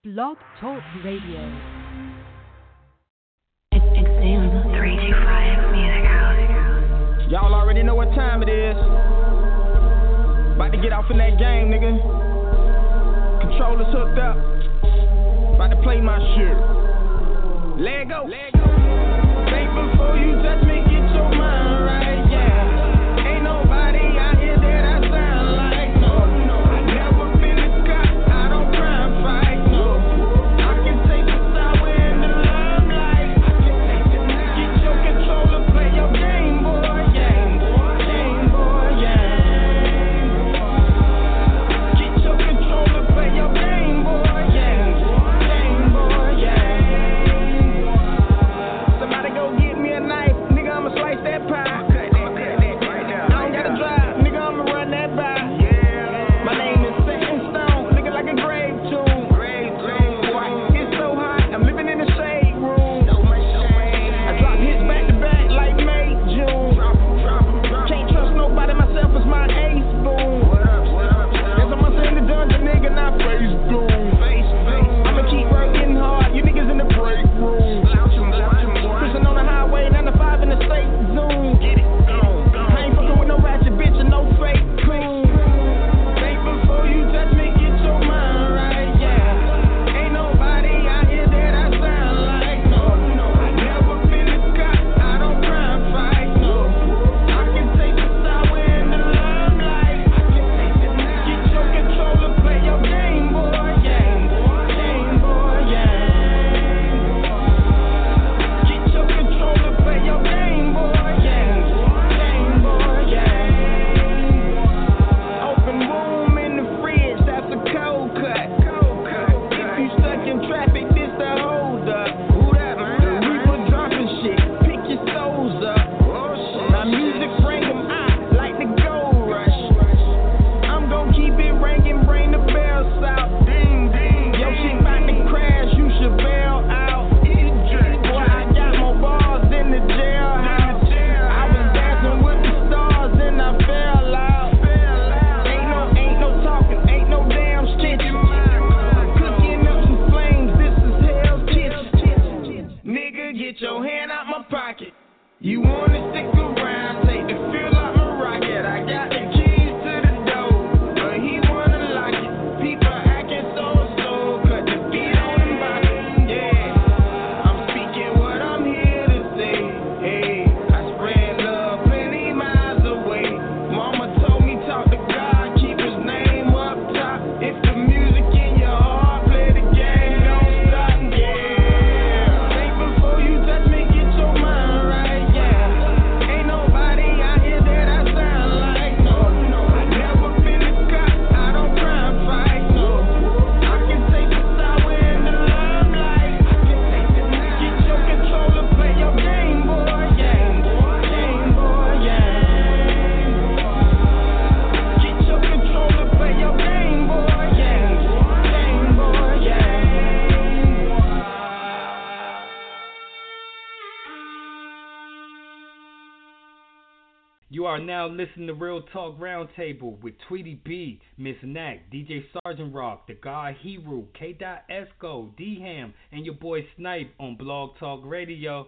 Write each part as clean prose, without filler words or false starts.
Blog Talk Radio. Exam 325 Music House. Y'all already know what time it is. About to get off in that game, nigga. Controllers hooked up. About to play my shit. Let go. Think before you touch me, get your mind right, yeah. Ain't nobody out here that I sound like, no. I never been a cop, I don't crime fight, no. I can take the sour in the limelight. Get your controller, play your game, boy, yeah. Game, boy, yeah. Get your controller, play your game, boy, yeah. Game, boy, yeah. Somebody go get me a knife, nigga, I'ma slice that pie. I don't gotta drive, nigga, I'ma run that by. My name is set in stone, nigga, like a grave tomb. Boy, it's so hot, I'm living in the shade room. I drop hits back to back like May, June. Can't trust nobody, myself is my ace, boom. Guess I must in the dungeon, nigga, not face doom. I'ma keep working hard, you niggas in the break room. Cruising on the highway, 95 in the state zoom. I ain't fucking with no ratchet bitch and no fake coon. Think before you touch me, get your mind right, yeah. Ain't nobody out here that I sound like, no. I never been a cop, I don't crime fight, no. I can take the sour in the limelight. Get your controller, play your game, boy, yeah. Game, boy, yeah. Get your controller, play your game, boy, yeah. Game, boy, yeah. Open room in the fridge, that's a cold cut. If you stuck in traffic, this the hold up. The Reaper dropping shit, pick your souls up. My music bring them out like the gold rush. I'm gon' keep it ringing, bring the bells out. Ding, ding, yo, shit bout to crash, you should bail out. Boy, I got more balls than the jailhouse. I was dancing with the stars and I fell out. Ain't no talking, ain't no damn stitching. Cooking up some flames, this is hell's kitchen. Nigga, get your hand out my pocket. You wanna stick around, take the feel out my rocket. I got the keys to the door, but he wanna lock it. People acting so, cut the beat on the body. Yeah, I'm speaking what I'm here to say. Hey, I spread love plenty miles away. Mama told me talk to God, keep his name up top. If the music in your heart, play the game, don't stop, yeah. Think before you touch me, get your mind right, yeah. Ain't nobody out here that I sound like, no. I never been a cop, I don't crime fight, no. I can take the sour in the limelight. Get your controller, play your game, boy, yeah. Game, boy, yeah. Get your controller, play your game, boy, yeah. Game, boy, yeah. You are now listening to Real Talk Roundtable with Tweety B, Miss Knack, DJ Sergeant Rock, The God Hero, K. Esco, D Ham, and your boy Snipe on Blog Talk Radio.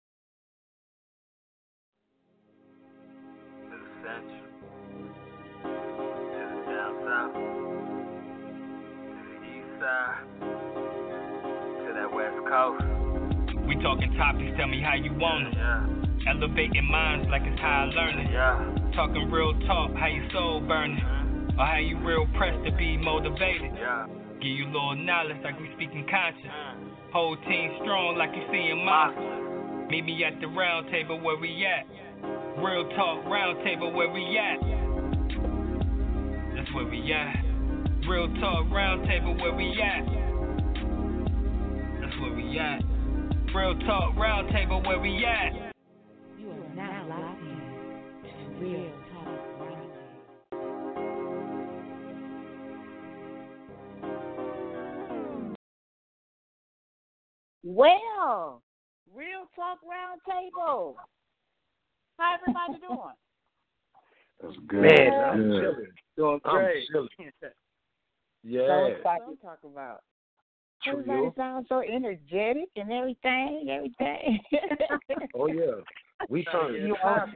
To the central, to the down south, to the east side, to that west coast. We talking topics, tell me how you want 'em. Yeah, Elevating minds like it's high learning. yeah. Talking real talk, how your soul burning. Or how you real pressed to be motivated. Yeah. Give you a little knowledge like we speaking conscious. Whole team strong like you seeing monsters. Meet me at the round table where we at. Real talk round table where we at. That's where we at. Real talk round table where we at. That's where we at. Real talk round table where we at. You are now locked in to Real Talk Roundtable. Well, Real Talk Roundtable. How everybody doing? That's good. Man, That's I'm good. chilling. Doing great. I'm chilling. So Yeah. excited to talk about. Everybody sounds so energetic and everything. Oh yeah, we turn. You are.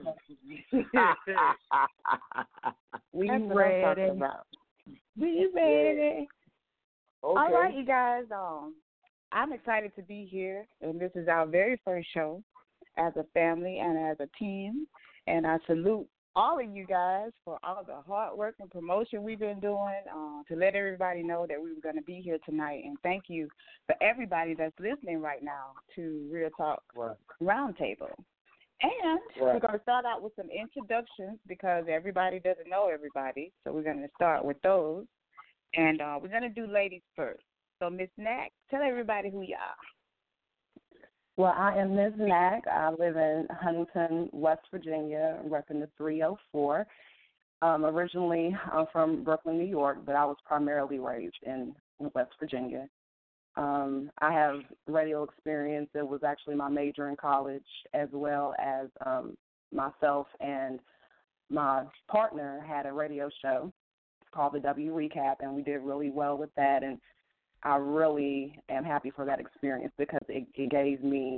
We That's what I'm ready. talking about. We ready. Okay. All right, you guys. I'm excited to be here, and this is our very first show as a family and as a team. And I salute all of you guys for all the hard work and promotion we've been doing to let everybody know that we were going to be here tonight. And thank you for everybody that's listening right now to Real Talk Roundtable. And we're going to start out with some introductions because everybody doesn't know everybody. So we're going to start with those. And we're going to do ladies first. So, Miss Knack, tell everybody who you are. Well, I am Ms. Knack. I live in Huntington, West Virginia, repping the 304. Originally, I'm from Brooklyn, New York, but I was primarily raised in West Virginia. I have radio experience. It was actually my major in college, as well as myself and my partner had a radio show called the W Recap, and we did really well with that. And I really am happy for that experience because it gave me,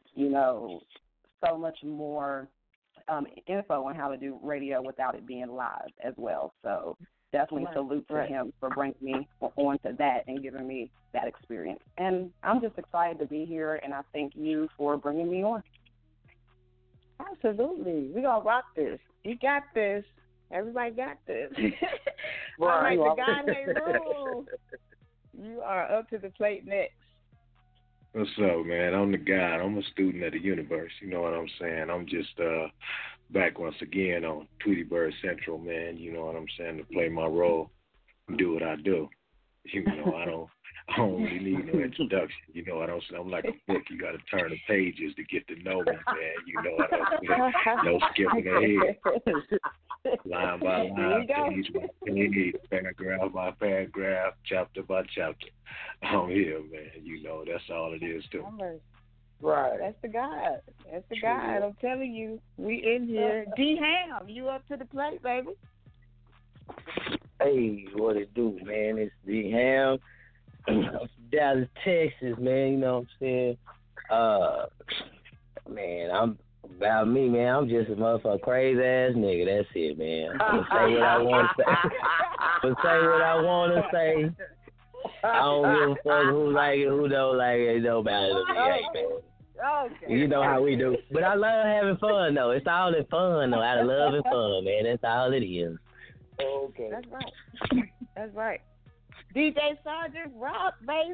so much more info on how to do radio without it being live as well. So definitely salute to him for bringing me onto that and giving me that experience. And I'm just excited to be here, and I thank you for bringing me on. Absolutely. We're going to rock this. You got this. Everybody got this. All Right. right, the God rule. You are up to the plate next. What's up, man? I'm the guy. I'm a student of the universe. You know what I'm saying? I'm just back once again on Tweety Bird Central, man. You know what I'm saying? To play my role, do what I do. You know, I don't really need no introduction. You know what I'm saying? I'm like a book. You got to turn the pages to get to know me, man. You know what I'm saying? No skipping ahead. Line by line, page by page, paragraph by paragraph, chapter by chapter. I'm here, man. You know, that's all it is, too. Right. That's the God. That's the God. I'm telling you, we in here. D-Ham, you up to the plate, baby. Hey, what it do, man? It's D-Ham. I'm from Dallas, Texas, man. You know what I'm saying? Man, about me, man. I'm just a motherfucker crazy ass nigga. That's it, man. I'm gonna say what I want to say. I'm gonna say what I want to say. I don't give a fuck who like it, who don't like it. It don't matter to me, man. Okay. You know how we do. But I love having fun, though. It's all in fun, though. Out of love and fun, man. That's all it is. Okay. That's right. That's right. DJ Sergeant Rock, baby.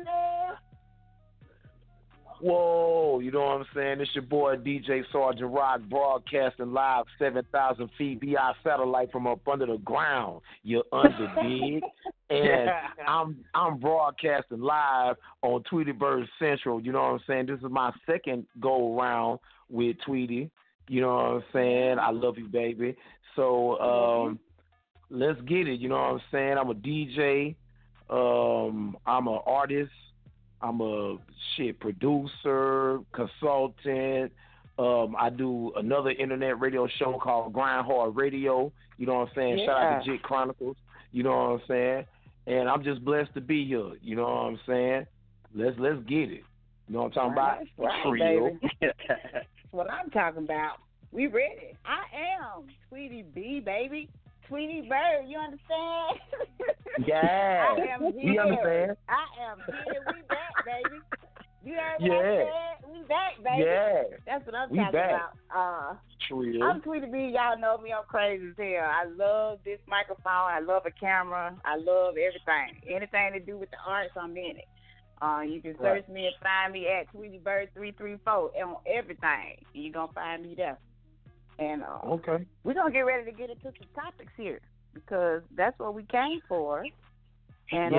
Whoa, you know what I'm saying? It's your boy DJ Sergeant Rock, broadcasting live 7,000 feet VI satellite from up under the ground. You underdig? And I'm broadcasting live on Tweety Bird Central. You know what I'm saying? This is my second go around with Tweety. You know what I'm saying? I love you, baby. So let's get it. You know what I'm saying? I'm a DJ. I'm an artist. I'm a producer, consultant. I do another internet radio show called Grind Hard Radio. You know what I'm saying? Yeah. Shout out to Jit Chronicles. You know what I'm saying? And I'm just blessed to be here. You know what I'm saying? Let's get it. You know what I'm talking about? That's right, Trio. baby. That's what I'm talking about. We ready. I am Tweety B, baby. Tweety Bird, you understand? Yeah. I am here. You understand? I am here. We back, baby. You heard what Yeah. I said? We back, baby. Yeah. That's what I'm We talking back. about. Trio. I'm Tweety B. Y'all know me. I'm crazy as hell. I love this microphone. I love a camera. I love everything. Anything to do with the arts, I'm in it. You can search me and find me at Tweety Bird 334 on everything. You're going to find me there. And Okay. we're going to get ready to get into some topics here because that's what we came for. And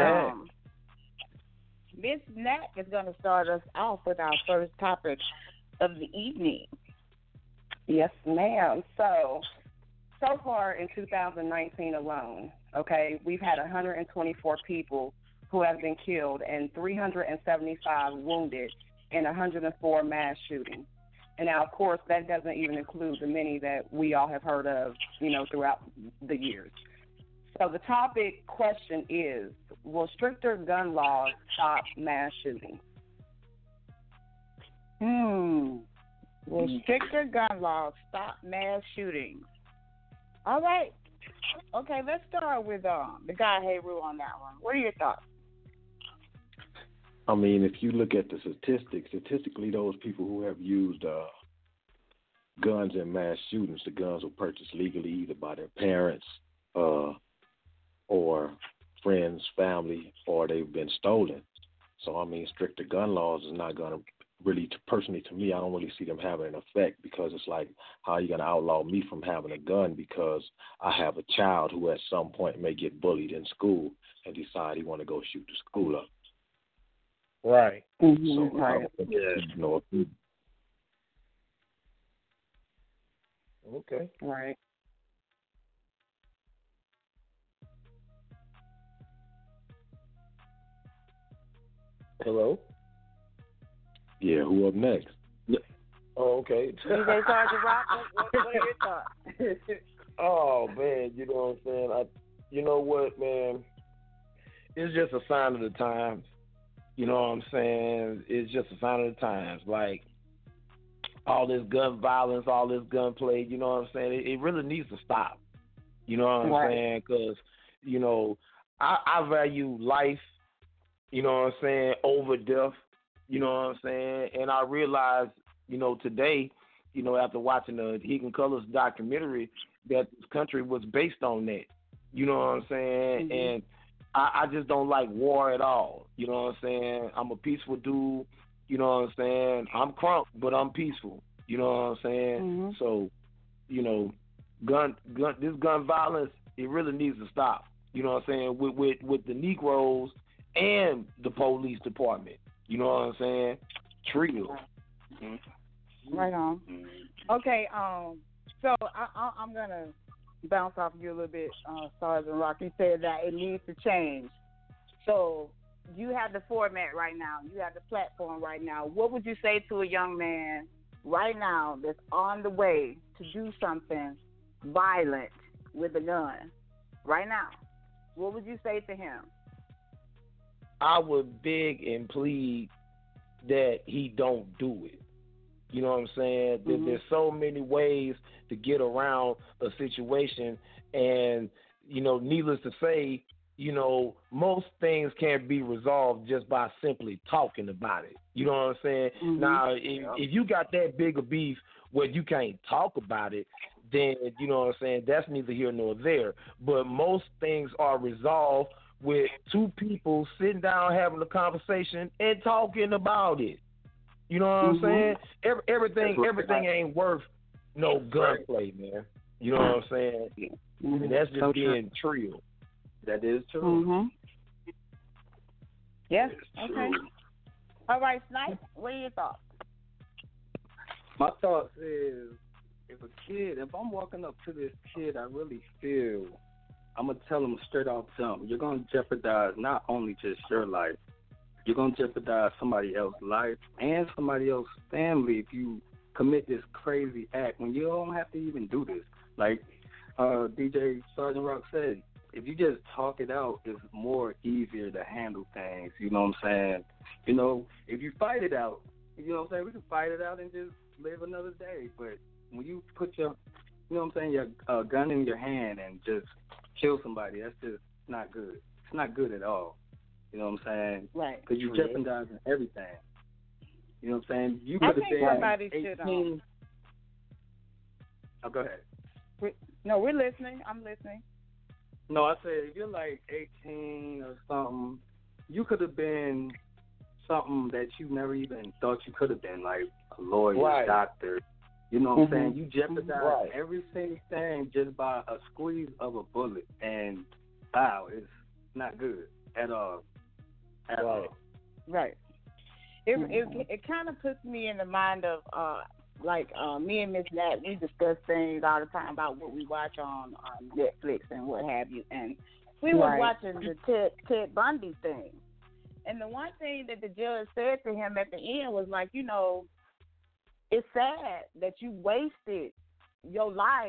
Miss Knack is going to start us off with our first topic of the evening. Yes, ma'am. So far in 2019 alone, okay, we've had 124 people who have been killed and 375 wounded in 104 mass shootings. And now, of course, that doesn't even include the many that we all have heard of, throughout the years. So the topic question is, will stricter gun laws stop mass shootings? Will stricter gun laws stop mass shootings? All right. Okay, let's start with the guy Heru on that one. What are your thoughts? I mean, if you look at the statistically, those people who have used guns in mass shootings, the guns were purchased legally either by their parents or friends, family, or they've been stolen. So, I mean, stricter gun laws is not going to really, personally to me, I don't really see them having an effect, because it's like, how are you going to outlaw me from having a gun because I have a child who at some point may get bullied in school and decide he want to go shoot the school up. Right. So, Right. Okay. Right. Hello? Yeah, who up next? Oh, okay. DJ Sergeant Rock, what are your thoughts? Oh, man, you know what I'm saying? You know what, man? It's just a sign of the times. You know what I'm saying? It's just a sign of the times. Like, all this gun violence, all this gunplay, you know what I'm saying? It really needs to stop. You know what I'm saying? Because, you know, I value life, you know what I'm saying, over death. You know what I'm saying? And I realized, you know, today, you know, after watching the Hidden Colors documentary, that this country was based on that. You know what I'm saying? And I just don't like war at all. You know what I'm saying? I'm a peaceful dude. You know what I'm saying? I'm crunk, but I'm peaceful. You know what I'm saying? So, you know, this gun violence, it really needs to stop. You know what I'm saying? With the Negroes and the police department. You know what I'm saying? Trio. Right on. Okay, so I'm going to bounce off you a little bit, Sergeant Rock. You said that it needs to change. So you have the format right now. You have the platform right now. What would you say to a young man right now that's on the way to do something violent with a gun right now? What would you say to him? I would beg and plead that he don't do it. You know what I'm saying? There's so many ways to get around a situation, and, you know, needless to say, you know, most things can be resolved just by simply talking about it. You know what I'm saying? Now, if you got that big a beef where you can't talk about it, then, you know what I'm saying, that's neither here nor there. But most things are resolved with two people sitting down having a conversation and talking about it. You know what I'm saying? Everything ain't worth no gunplay, man. You know what I'm saying? And that's just being true. That is true. Yeah. Okay. All right, Snipe, what are your thoughts? My thoughts is, if I'm walking up to this kid, I really feel I'm going to tell him straight off jump, you're going to jeopardize not only just your life, you're going to jeopardize somebody else's life and somebody else's family if you commit this crazy act when you don't have to even do this. Like DJ Sergeant Rock said, if you just talk it out, it's more easier to handle things. You know what I'm saying? You know, if you fight it out, you know what I'm saying, we can fight it out and just live another day. But when you put your, you know what I'm saying, your gun in your hand and just kill somebody, that's just not good. It's not good at all. You know what I'm saying? Right. Because you're jeopardizing everything. You know what I'm saying? You I could have think been somebody 18. should. Oh, go ahead. No, we're listening. I'm listening. No, I said if you're like 18 or something, you could have been something that you never even thought you could have been, like a lawyer, doctor. You know what I'm saying? You jeopardize every single thing just by a squeeze of a bullet, and wow, it's not good at all. At all. Right. It kind of puts me in the mind of me and Miss Nat, we discuss things all the time about what we watch on Netflix and what have you. And we were watching the Ted Bundy thing. And the one thing that the judge said to him at the end was like, you know, it's sad that you wasted your life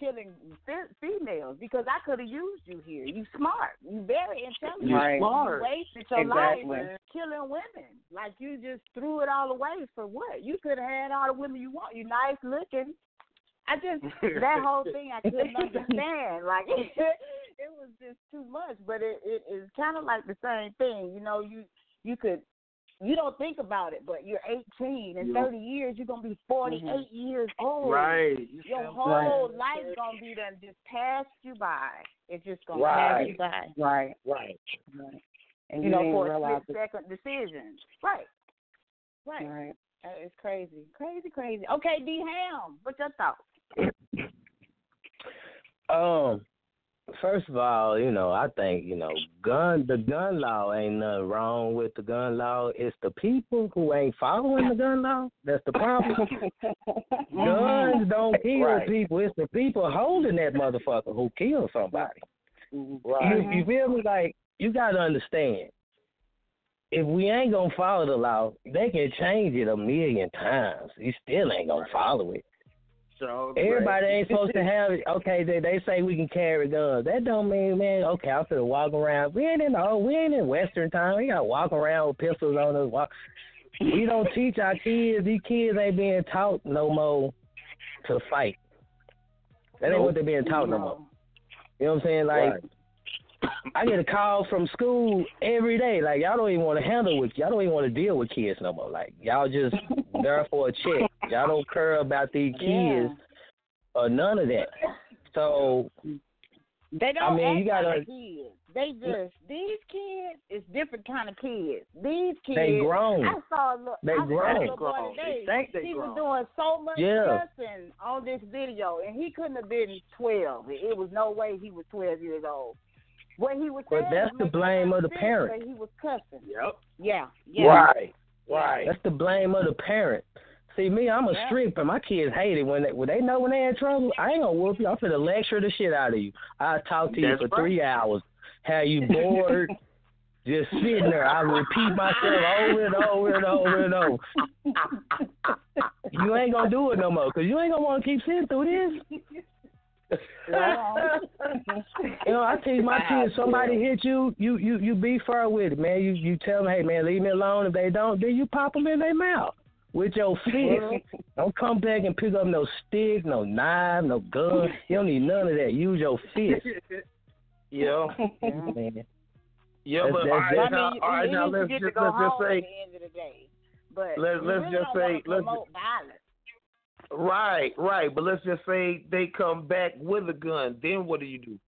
killing females because I could have used you here. You smart. You very intelligent. Right. You wasted your Exactly. life killing women. Like you just threw it all away for what? You could have had all the women you want. You nice looking. I just that whole thing I couldn't understand. Like it was just too much. But it is kind of like the same thing. You know, you don't think about it, but you're 18. In 30 years, you're going to be 48 years old. Right. Your whole life is going to be done just passed you by. It's just going to pass you by. Right. Right. And you know, didn't for a realize split-second decision. Right. Right. It's crazy. Crazy. Okay, D-Ham, what's your thoughts? First of all, you know, I think, you know, the gun law ain't nothing wrong with the gun law. It's the people who ain't following the gun law that's the problem. Guns don't kill people. It's the people holding that motherfucker who kill somebody. Right. You feel me? Like, you got to understand, if we ain't going to follow the law, they can change it 1,000,000 times. You still ain't going to follow it. So Everybody ain't supposed to have it. Okay, they say we can carry guns. That don't mean, man, okay, I'm finna walk around. We ain't in Western time. We got to walk around with pistols on us. We don't teach our kids. These kids ain't being taught no more to fight. That ain't what they're being taught no more. You know what I'm saying? Like, I get a call from school every day. Like, y'all don't even want to y'all don't even want to deal with kids no more. Like, y'all just there for a check. Y'all don't care about these kids or none of that. So, they don't you gotta. Kids. They just these kids is different kind of kids. These kids, they grown. I saw a little boy today. He was doing so much cussing on this video, and he couldn't have been 12. It was no way he was 12 years old. What he was saying, but that's the blame of the parent. He was cussing. Yep. Yeah. Right. That's the blame of the parent. See, me, I'm a stripper. My kids hate it when they know when they're in trouble. I ain't gonna whoop you. I'm finna lecture the shit out of you. I talk to you for 3 hours. Have you bored? Just sitting there. I repeat myself over and over and over and over. You ain't gonna do it no more because you ain't gonna want to keep sitting through this. You know, I teach my kids, somebody hit you, you be fair with it, man. You tell them, hey, man, leave me alone. If they don't, then you pop them in their mouth with your fist. Don't come back and pick up no stick, no knife, no gun. You don't need none of that. Use your fist. Yeah. Man. Yeah, but all right, now let's just say, at the end of the day. But let's just say, promote violence. Right, but let's just say they come back with a gun. Then what do you do?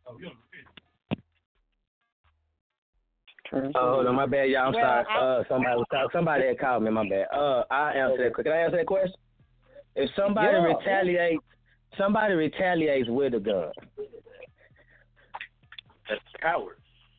Oh, no, my bad, y'all. I'm sorry. Somebody had called me. My bad. I answer that. Can I answer that question? If somebody retaliates with a gun, that's coward.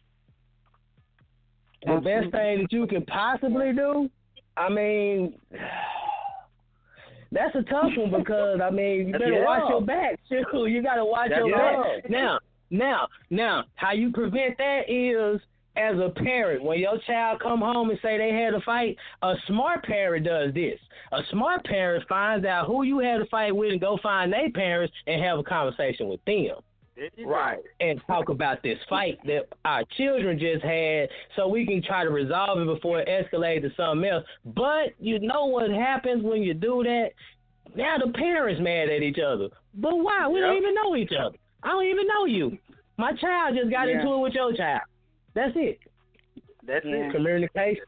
The best thing that you can possibly do, I mean, that's a tough one because, I mean, you better watch your back, too. You got to watch your back. Now, how you prevent that is, as a parent, when your child come home and say they had a fight, a smart parent does this. A smart parent finds out who you had a fight with and go find their parents and have a conversation with them. Right. And talk about this fight that our children just had so we can try to resolve it before it escalates to something else. But you know what happens when you do that? Now the parents mad at each other. But why? We don't even know each other. I don't even know you. My child just got into it with your child. That's it. That's it. Communication.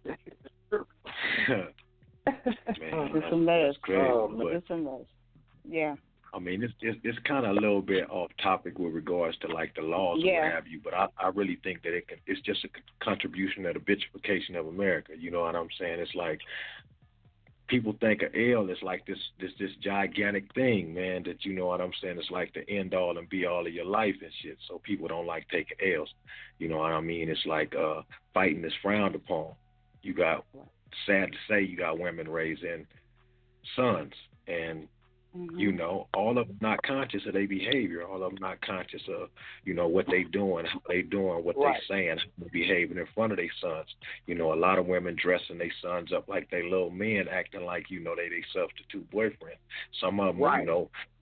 Yeah. I mean, it's kind of a little bit off topic with regards to like the laws or what have you, but I really think that it's just a contribution of the bitchification of America. You know what I'm saying? It's like people think of L is like this gigantic thing, man. That, you know what I'm saying? It's like the end all and be all of your life and shit. So people don't like taking L's. You know what I mean? It's like fighting is frowned upon. You got, sad to say, you got women raising sons and. You know, all of them not conscious of their behavior. All of them not conscious of, you know, what they doing, how they doing, what they saying, how they behaving in front of their sons. You know, a lot of women dressing their sons up like they little men, acting like, you know, they substitute boyfriend. Some of them, you know,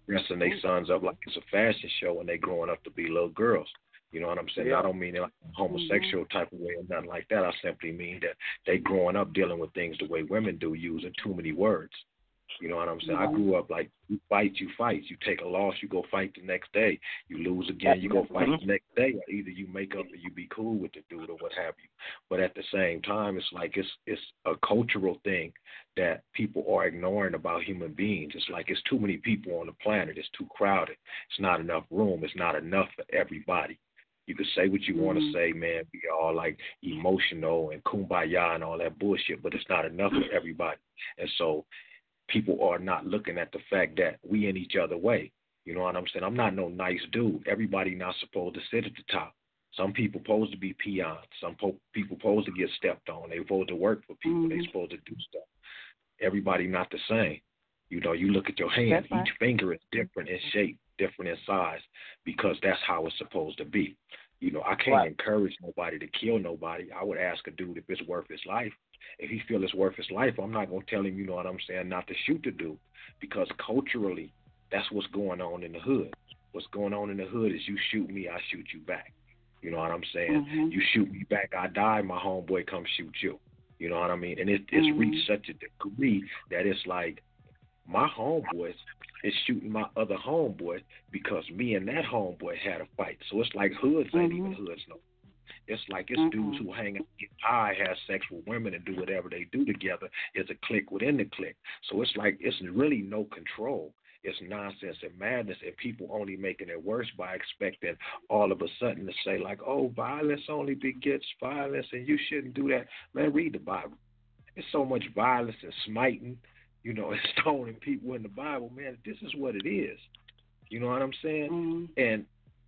dressing their sons up like it's a fashion show and they growing up to be little girls. You know what I'm saying? Yeah. I don't mean it like a homosexual type of way or nothing like that. I simply mean that they growing up dealing with things the way women do, using too many words. You know what I'm saying? I grew up like you fight. You take a loss, you go fight the next day. You lose again, you go fight the next day. Or either you make up or you be cool with the dude or what have you. But at the same time, it's like it's a cultural thing that people are ignoring about human beings. It's like it's too many people on the planet. It's too crowded. It's not enough room. It's not enough for everybody. You can say what you want to say, man. Be all like emotional and kumbaya and all that bullshit, but it's not enough for everybody. And so people are not looking at the fact that we in each other way. You know what I'm saying? I'm not no nice dude. Everybody not supposed to sit at the top. Some people supposed to be peons. Some people supposed to get stepped on. They supposed to work for people. They supposed to do stuff. Everybody not the same. You know, you look at your hand. Each finger is different in shape, different in size, because that's how it's supposed to be. You know, I can't encourage nobody to kill nobody. I would ask a dude if it's worth his life. If he feel it's worth his life, I'm not going to tell him, you know what I'm saying, not to shoot the dude, because culturally, that's what's going on in the hood. What's going on in the hood is you shoot me, I shoot you back. You know what I'm saying? You shoot me back, I die, my homeboy come shoot you. You know what I mean? And it's reached such a degree that it's like my homeboys is shooting my other homeboy because me and that homeboy had a fight. So it's like hoods ain't even hoods no. It's like it's dudes who hang out, get high, have sex with women, and do whatever they do together. It's a clique within the clique. So it's like it's really no control. It's nonsense and madness, and people only making it worse by expecting all of a sudden to say, like, oh, violence only begets violence, and you shouldn't do that. Man, read the Bible. There's so much violence and smiting, you know, and stoning people in the Bible. Man, this is what it is. You know what I'm saying? And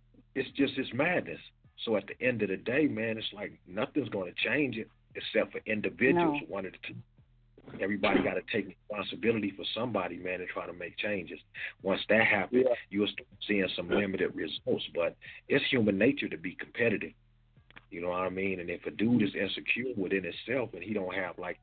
it's madness. So at the end of the day, man, it's like nothing's going to change it except for individuals. One at a time. Everybody got to take responsibility for somebody, man, and try to make changes. Once that happens, you'll start seeing some limited results. But it's human nature to be competitive. You know what I mean? And if a dude is insecure within himself and he don't have like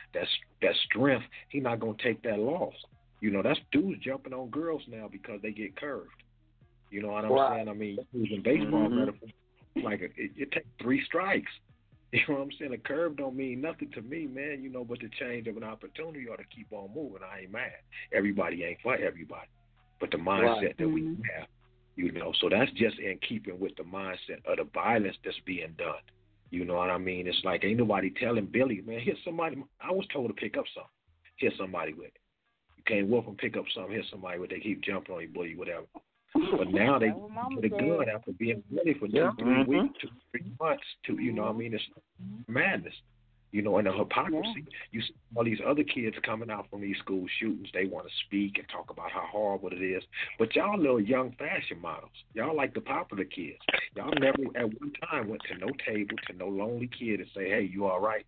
that strength, he not going to take that loss. You know, that's dudes jumping on girls now because they get curved. You know what I'm saying? I mean, using baseball metaphor, like it takes 3 strikes. You know what I'm saying? A curve don't mean nothing to me, man, you know, but the change of an opportunity or to keep on moving. I ain't mad. Everybody ain't for everybody. But the mindset that we have, you know, so that's just in keeping with the mindset of the violence that's being done. You know what I mean? It's like ain't nobody telling Billy, man, hit somebody. I was told to pick up something. Hit somebody with it. You can't whoop and pick up something, hit somebody with it. They keep jumping on you, bully, whatever. But now they get a gun after being ready for 2-3 weeks, 2-3 months. You know what I mean? It's madness. You know, and the hypocrisy. You see all these other kids coming out from these school shootings. They want to speak and talk about how horrible it is. But y'all little young fashion models. Y'all like the popular kids. Y'all never at one time went to no table, to no lonely kid and say, hey, you all right?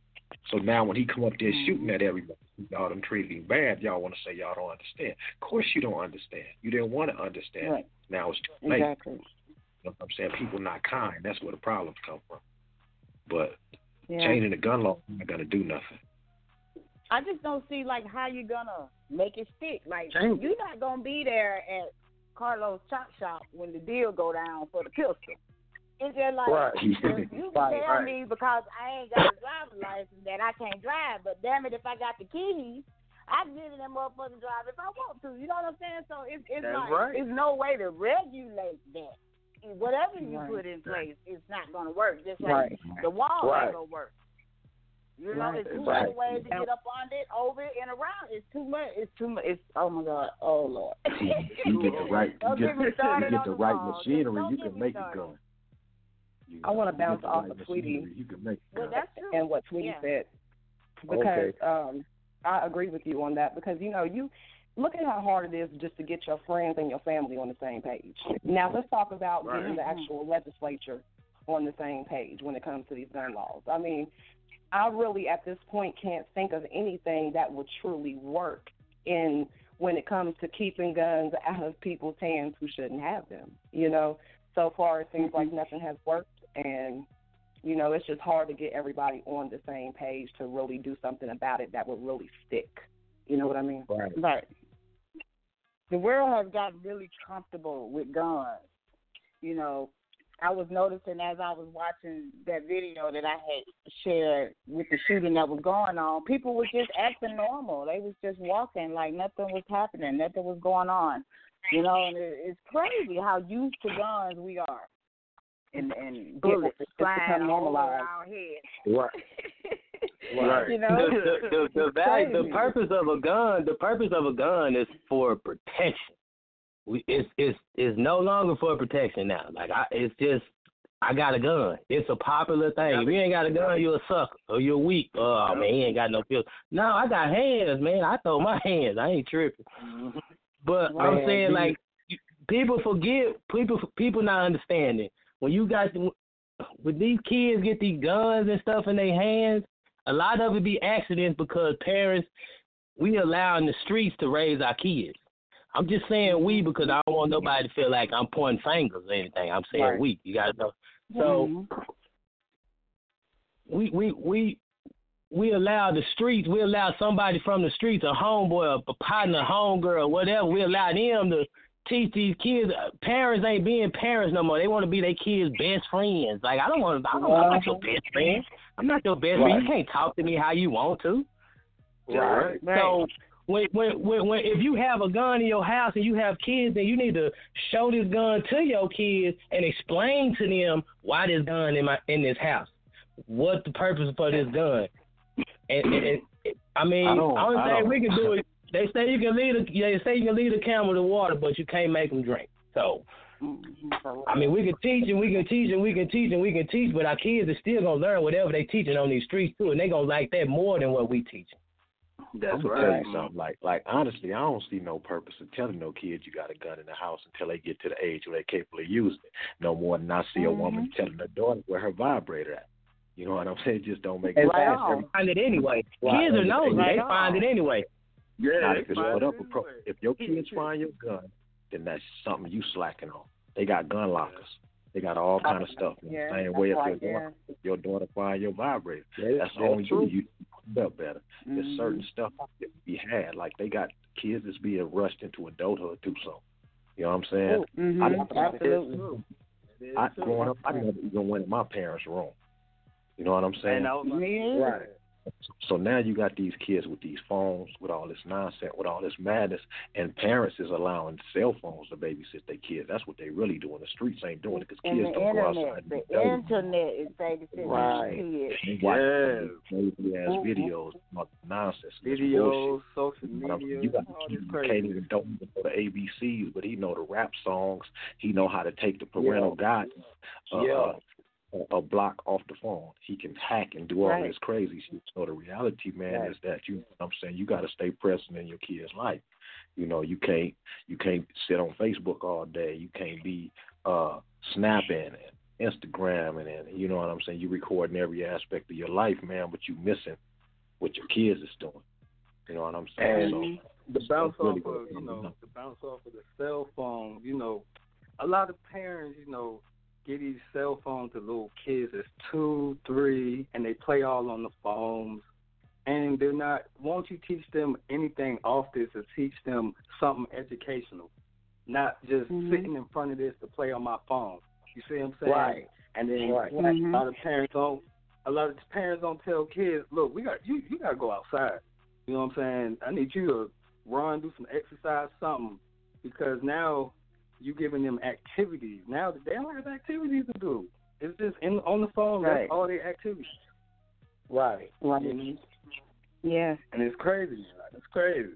So now when he come up there shooting at everybody, y'all done treated him bad, y'all want to say y'all don't understand. Of course you don't understand. You didn't want to understand. Right. Now it's too late. Exactly. You know what I'm saying? People not kind. That's where the problems come from. But changing the gun law is not going to do nothing. I just don't see, like, how you going to make it stick. Like, you're not going to be there at Carlos Chop Shop when the deal go down for the pistol. It's just like, you can tell me because I ain't got a driver's license that I can't drive, but damn it, if I got the keys, I can give them motherfucking drive if I want to. You know what I'm saying? So it's like, there's no way to regulate that. Whatever you put in place, it's not going to work. Just like the wall ain't going to work. You know, it's too many ways to get up on it, over it, and around. It's too much. It's too much. It's, oh, my God. Oh, Lord. You get the right, machinery, you can make it go. I want to bounce off of Tweety and what Tweety said, because I agree with you on that, because, you know, you look at how hard it is just to get your friends and your family on the same page. Now, let's talk about getting the actual legislature on the same page when it comes to these gun laws. I mean, I really, at this point, can't think of anything that would truly work when it comes to keeping guns out of people's hands who shouldn't have them. You know, so far it seems like nothing has worked, and, you know, it's just hard to get everybody on the same page to really do something about it that would really stick. You know what I mean? Right. the world has gotten really comfortable with guns. You know, I was noticing as I was watching that video that I had shared with the shooting that was going on, people were just acting normal. They was just walking like nothing was happening, nothing was going on. You know, and it's crazy how used to guns we are. And bullets flying all over our heads. Right. Right. You know, the purpose of a gun is for protection. It's no longer for protection now. Like it's just I got a gun. It's a popular thing. If you ain't got a gun, you're a sucker or you're weak. Oh man, he ain't got no pills. No, I got hands, man. I throw my hands. I ain't tripping. But Right. I'm saying like people forget. People not understanding when you got when these kids get these guns and stuff in their hands. A lot of it be accidents because parents we allow in the streets to raise our kids. I'm just saying we because I don't want nobody to feel like I'm pointing fingers or anything. I'm saying Right. we. You gotta know. So we allow the streets. We allow somebody from the streets, a homeboy, a partner, a homegirl, whatever. We allow them to teach these kids. Parents ain't being parents no more. They want to be their kids' best friends. Like I'm not your best friend. I'm not your best friend. You can't talk to me how you want to. Right. So when if you have a gun in your house and you have kids, then you need to show this gun to your kids and explain to them why this gun in this house. What the purpose for this gun? And I mean, only thing we can do is they say you can lead a camel to water, but you can't make them drink. So I mean, we can teach and we can teach and we can teach and we can teach, but our kids are still gonna learn whatever they teaching on these streets too, and they gonna like that more than what we teach. That's I'm gonna right. tell you something. Like honestly, I don't see no purpose in telling no kids you got a gun in the house until they get to the age where they're capable of using it. No more than I see a woman telling her daughter where her vibrator at. You know what I'm saying? It just don't make sense. They find it anyway. Kids are nosy. They find it anyway. Yeah, Not they if it's find put it up anyway. if your kids find your gun, then that's something you slacking on. They got gun lockers. They got all kind of stuff. Yeah, Same way that's if your daughter find your vibrator, that's that's only true. you up better. There's certain stuff that be had. Like they got kids that's being rushed into adulthood too soon. You know what I'm saying? Absolutely. Growing up, I never even went in my parents' room. You know what I'm saying? Right. So now you got these kids with these phones, with all this nonsense, with all this madness, and parents is allowing cell phones to babysit their kids. That's what they really doing. The streets ain't doing it because And kids the don't go internet, outside. the internet is babysitting kids. They watch crazy ass videos about nonsense. and this Videos, bullshit. social You know, media, you got all this kids crazy. can't even don't even know the ABCs, but he know the rap songs. He know how to take the parental guidance. A block off the phone. He can hack and do all this crazy shit. So the reality, man, is that I'm saying you got to stay present in your kid's life. You know, you can't sit on Facebook all day. You can't be snapping and Instagramming and you know what I'm saying. You recording every aspect of your life, man, but you missing what your kids is doing. You know what I'm saying? And so the bounce really off of the bounce off of the cell phone. You know, a lot of parents, you know, get these cell phones to little kids that's 2, 3, and they play all on the phones. And they're not, won't you teach them anything off this or teach them something educational? Not just sitting in front of this to play on my phone. You see what I'm saying? Right. And then a lot of parents don't tell kids, look, you gotta go outside. You know what I'm saying? I need you to run, do some exercise, something, because now you giving them activities. Now they don't have activities to do. It's just on the phone. That's all their activities. Right. Yeah. And it's crazy. It's crazy.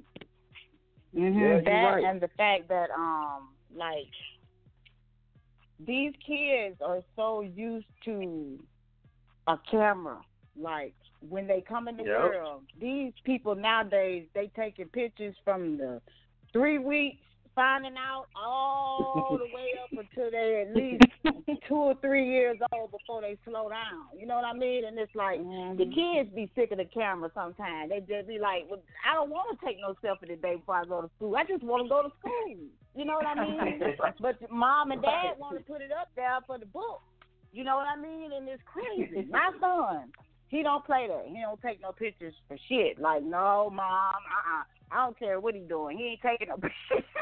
That and the fact that like these kids are so used to a camera. Like when they come in the world, these people nowadays they taking pictures from the 3 weeks, finding out all the way up until they're at least 2 or 3 years old before they slow down. You know what I mean? And it's like the kids be sick of the camera sometimes. They just be like, well, I don't want to take no selfie today before I go to school. I just want to go to school. You know what I mean? But mom and dad want to put it up there for the book. You know what I mean? And it's crazy. My son, he don't play that. He don't take no pictures for shit. Like, no, mom, I don't care what he doing. He ain't taking no pictures.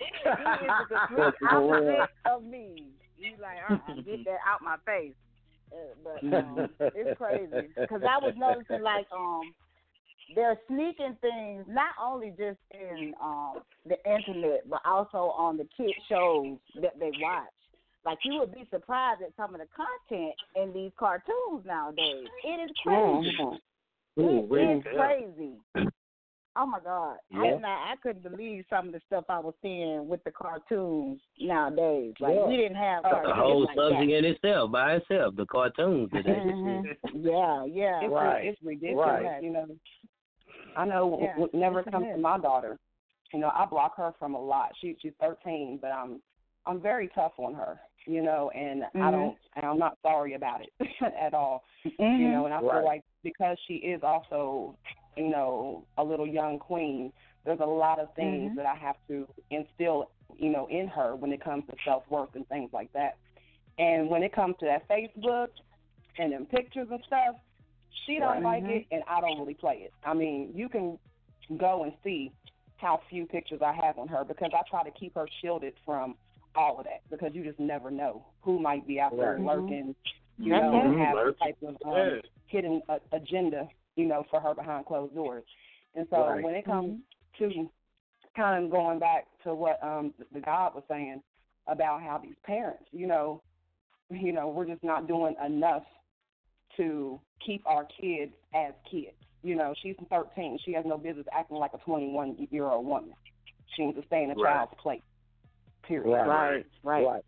He is the complete opposite of me. He's like, get that out my face. But it's crazy because I was noticing like they're sneaking things not only just in the internet but also on the kid shows that they watch. Like you would be surprised at some of the content in these cartoons nowadays. It is crazy. It is crazy. Oh my God! Yeah. I couldn't believe some of the stuff I was seeing with the cartoons nowadays. Like we didn't have cartoons the whole like subject that. in itself, by itself, the cartoons today. Yeah. It's ridiculous. You know, I know whenever it comes to my daughter, you know, I block her from a lot. She's 13, but I'm very tough on her. You know, and I'm not sorry about it at all. You know, and I feel like because she is also, you know, a little young queen, there's a lot of things that I have to instill, you know, in her when it comes to self-worth and things like that. And when it comes to that Facebook and them pictures and stuff, she don't like it, and I don't really play it. I mean, you can go and see how few pictures I have on her because I try to keep her shielded from all of that because you just never know who might be out there lurking, you know, and have a type of hidden agenda, you know, for her behind closed doors. And so when it comes to kind of going back to what the God was saying about how these parents, you know, we're just not doing enough to keep our kids as kids. You know, she's 13. She has no business acting like a 21-year-old woman. She needs to stay in a child's place. Period. Right.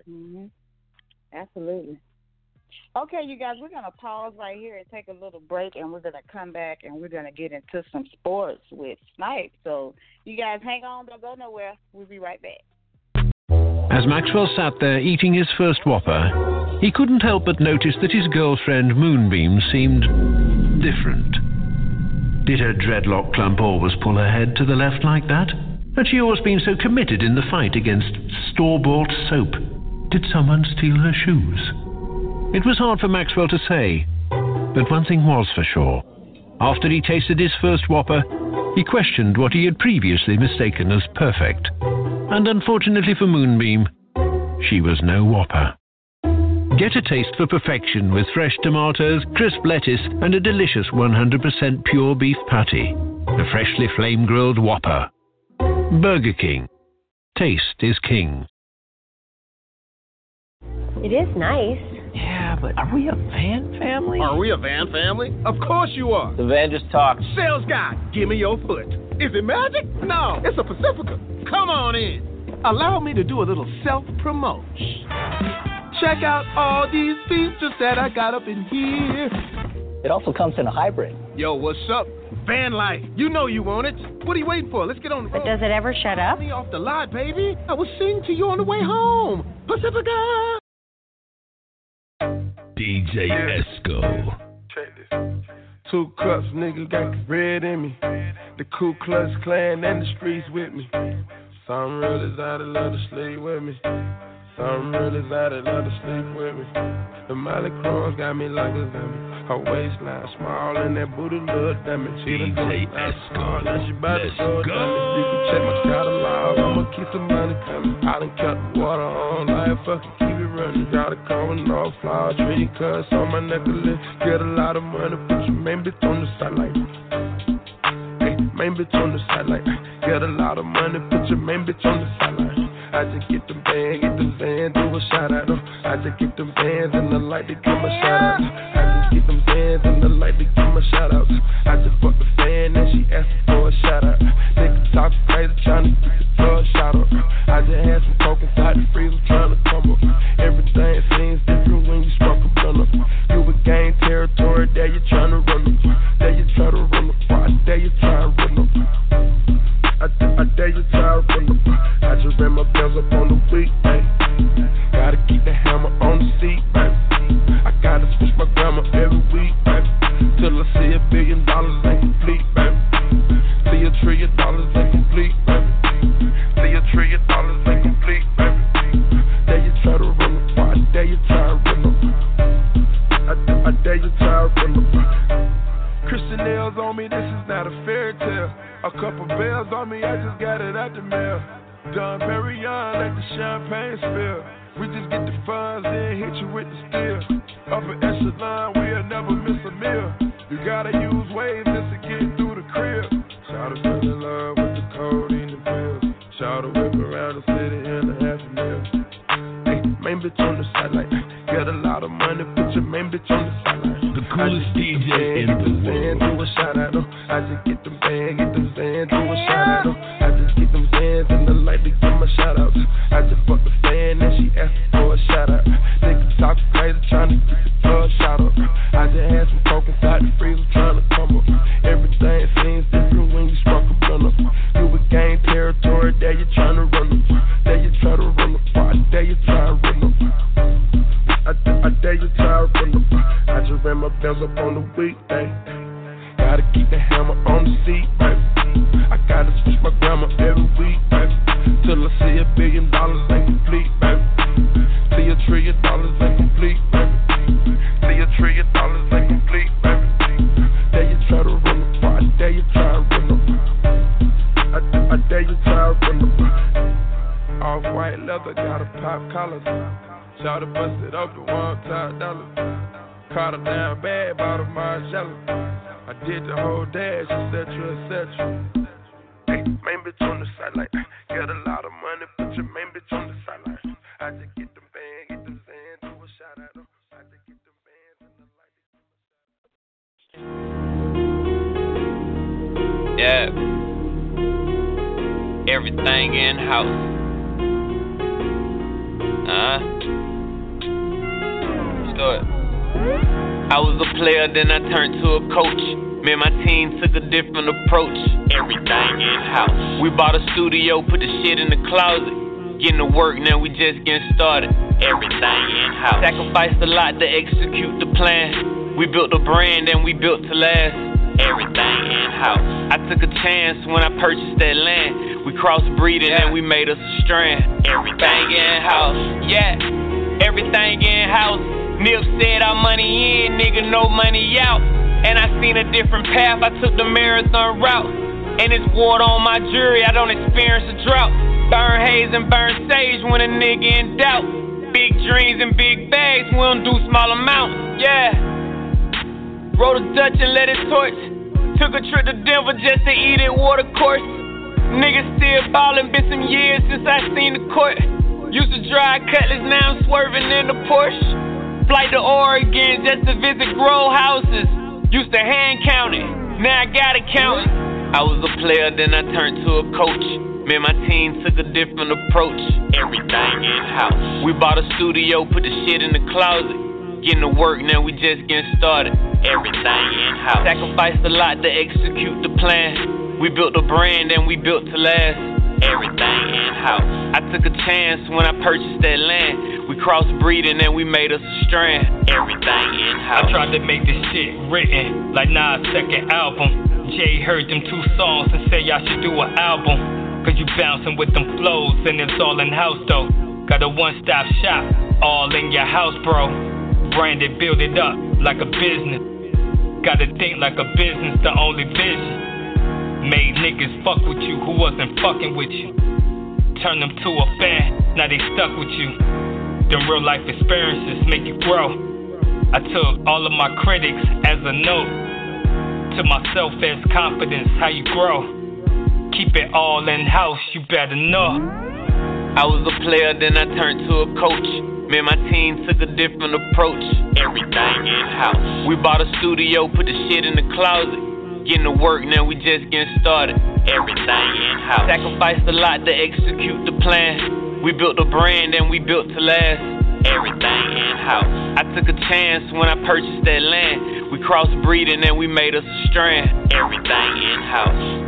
Absolutely. Okay, you guys, we're going to pause right here and take a little break, and we're going to come back, and we're going to get into some sports with Snipe. So you guys hang on. Don't go nowhere. We'll be right back. As Maxwell sat there eating his first Whopper, he couldn't help but notice that his girlfriend Moonbeam seemed different. Did her dreadlock clump always pull her head to the left like that? Had she always been so committed in the fight against store-bought soap? Did someone steal her shoes? It was hard for Maxwell to say, but one thing was for sure. After he tasted his first Whopper, he questioned what he had previously mistaken as perfect. And unfortunately for Moonbeam, she was no Whopper. Get a taste for perfection with fresh tomatoes, crisp lettuce, and a delicious 100% pure beef patty. A freshly flame-grilled Whopper. Burger King. Taste is king. It is nice. Yeah, but are we a van family? Are we a van family? Of course you are. The van just talks. Sales guy, give me your foot. Is it magic? No, it's a Pacifica. Come on in. Allow me to do a little self-promotion. Check out all these features that I got up in here. It also comes in a hybrid. Yo, what's up? Van life. You know you want it. What are you waiting for? Let's get on the road. But does it ever shut up? Me off the lot, baby. I was singing to you on the way home. Pacifica. DJ Esco. Check this. 2 cups, nigga, got the red in me. The Ku Klux Klan and the streets with me. Some real is out of love to sleep with me. Some real is out of love to sleep with me. The Molly Cross got me like a zombie. Her waistline small and that booty look damage. DJ Esco. Now she about to go. You can check my catalog. I'ma keep some money coming. I done kept the water on. Like fucking keep it running. Got a coming off flower tree cuts on my necklace. Get a lot of money. Put your main bitch on the sideline. Hey, main bitch on the sideline. Get a lot of money. Put your main bitch on the sideline. I just get them bands, do a shout out. I just get them bands and I like to give my shout out. I just get them bands and I like to give my shout out. I just fucked the fan and she asked for a shout out. Nigga talk crazy trying to get the drug shout out. I just had some coke inside the freezer trying to come up. Everything seems different when you smoke a blunt up. You would gain territory, there you trying to run up. There you try to run up. There you try to run up. I dare you try to run up. I just ran my bells up on the weekday. Gotta keep the hammer on the seat, baby. I gotta switch my grammar every week, baby. Till I see $1 billion ain't complete, baby. See $1 trillion ain't complete, baby. See $1 trillion ain't complete, baby. Dare you try to run up. I dare you try to run up. I dare you try to run up. Christian nails on me, this is not a fairy tale. A couple bells on me, I just got it out the mail. Don Perignon, let the champagne spill. We just get the funds, then hit you with the steel. Upper echelon, we'll never miss a meal. You gotta use waves just to get through the crib. Shout out to the love with the codeine and pills. Shout out whip around the city in a $500,000. Hey, main bitch on the sideline. Get a lot of money, put your main bitch on the sideline. The coolest DJ in the world. Do a shout out, I just get them bands, do a shout out. I just get them bands and the light to give my shout out. I just fucked the fan and she asked for a shout out. Niggas talk crazy trying to get the plug shout out. I just had some coke inside the freezer trying to come up. Everything seems different when you spark a blunt up. You would gain territory, there you trying to run up. There you try to run up, there you try to run up. I dare you try to run up. I just ran my bells up on the weekday. Gotta keep the hammer on the seat, baby. I gotta switch my grammar every week, baby. Till I see $1 billion ain't complete, baby. See $1 trillion ain't complete, baby. See $1 trillion ain't complete, baby. Dare you try to run up, I dare you try to run up. I dare you try to run up. Off white leather, got a pop collar. Shawty busted open, $1,000. Caught her down bad, bought her Margiela. I did the whole dash, etc. Hey, main bitch on the sideline. Get a lot of money, put your main bitch on the sideline. I just get them bands, do a shout out. I just get them bands and the light. Yeah. Everything in house. I was a player, then I turned to a coach. Me and my team took a different approach. Everything in-house. We bought a studio, put the shit in the closet. Getting to work, now we just getting started. Everything in-house. Sacrificed a lot to execute the plan. We built a brand and we built to last. Everything in-house. I took a chance when I purchased that land. We crossbreeded and we made us a strand. Everything in-house. Yeah, everything in-house. Nip said our money in, nigga, no money out. And I seen a different path, I took the marathon route. And it's water on my jury, I don't experience a drought. Burn haze and burn sage when a nigga in doubt. Big dreams and big bags, we don't do small amounts, yeah. Rode a Dutch and let it torch. Took a trip to Denver just to eat at Watercourse. Niggas still ballin', been some years since I seen the court. Used to drive Cutlass, now I'm swerving in the Porsche. Flight to Oregon just to visit grow houses. Used to hand count it, now I gotta count it. I was a player, then I turned to a coach. Me and my team took a different approach. Everything in-house. We bought a studio, put the shit in the closet. Getting to work, now we just getting started. Everything in-house. Sacrificed a lot to execute the plan. We built a brand and we built to last. Everything in-house. I took a chance when I purchased that land. We crossbreeding and we made us a strand. Everything in-house. I tried to make this shit written like Nas' second album. Jay heard them 2 songs and said y'all should do an album. Cause you bouncing with them flows and it's all in-house though. Got a one-stop shop, all in your house, bro. Brand it, build it up like a business. Gotta think like a business, the only vision. Made niggas fuck with you who wasn't fucking with you. Turn them to a fan, now they stuck with you. Them real life experiences make you grow. I took all of my critics as a note. To myself as confidence, how you grow. Keep it all in house, you better know. I was a player, then I turned to a coach. Me and my team took a different approach. Everything in-house. We bought a studio, put the shit in the closet. Getting to work, now we just getting started. Everything in-house. Sacrificed a lot to execute the plan. We built a brand and we built to last. Everything in-house. I took a chance when I purchased that land. We crossbreeding and we made us a strand. Everything in-house.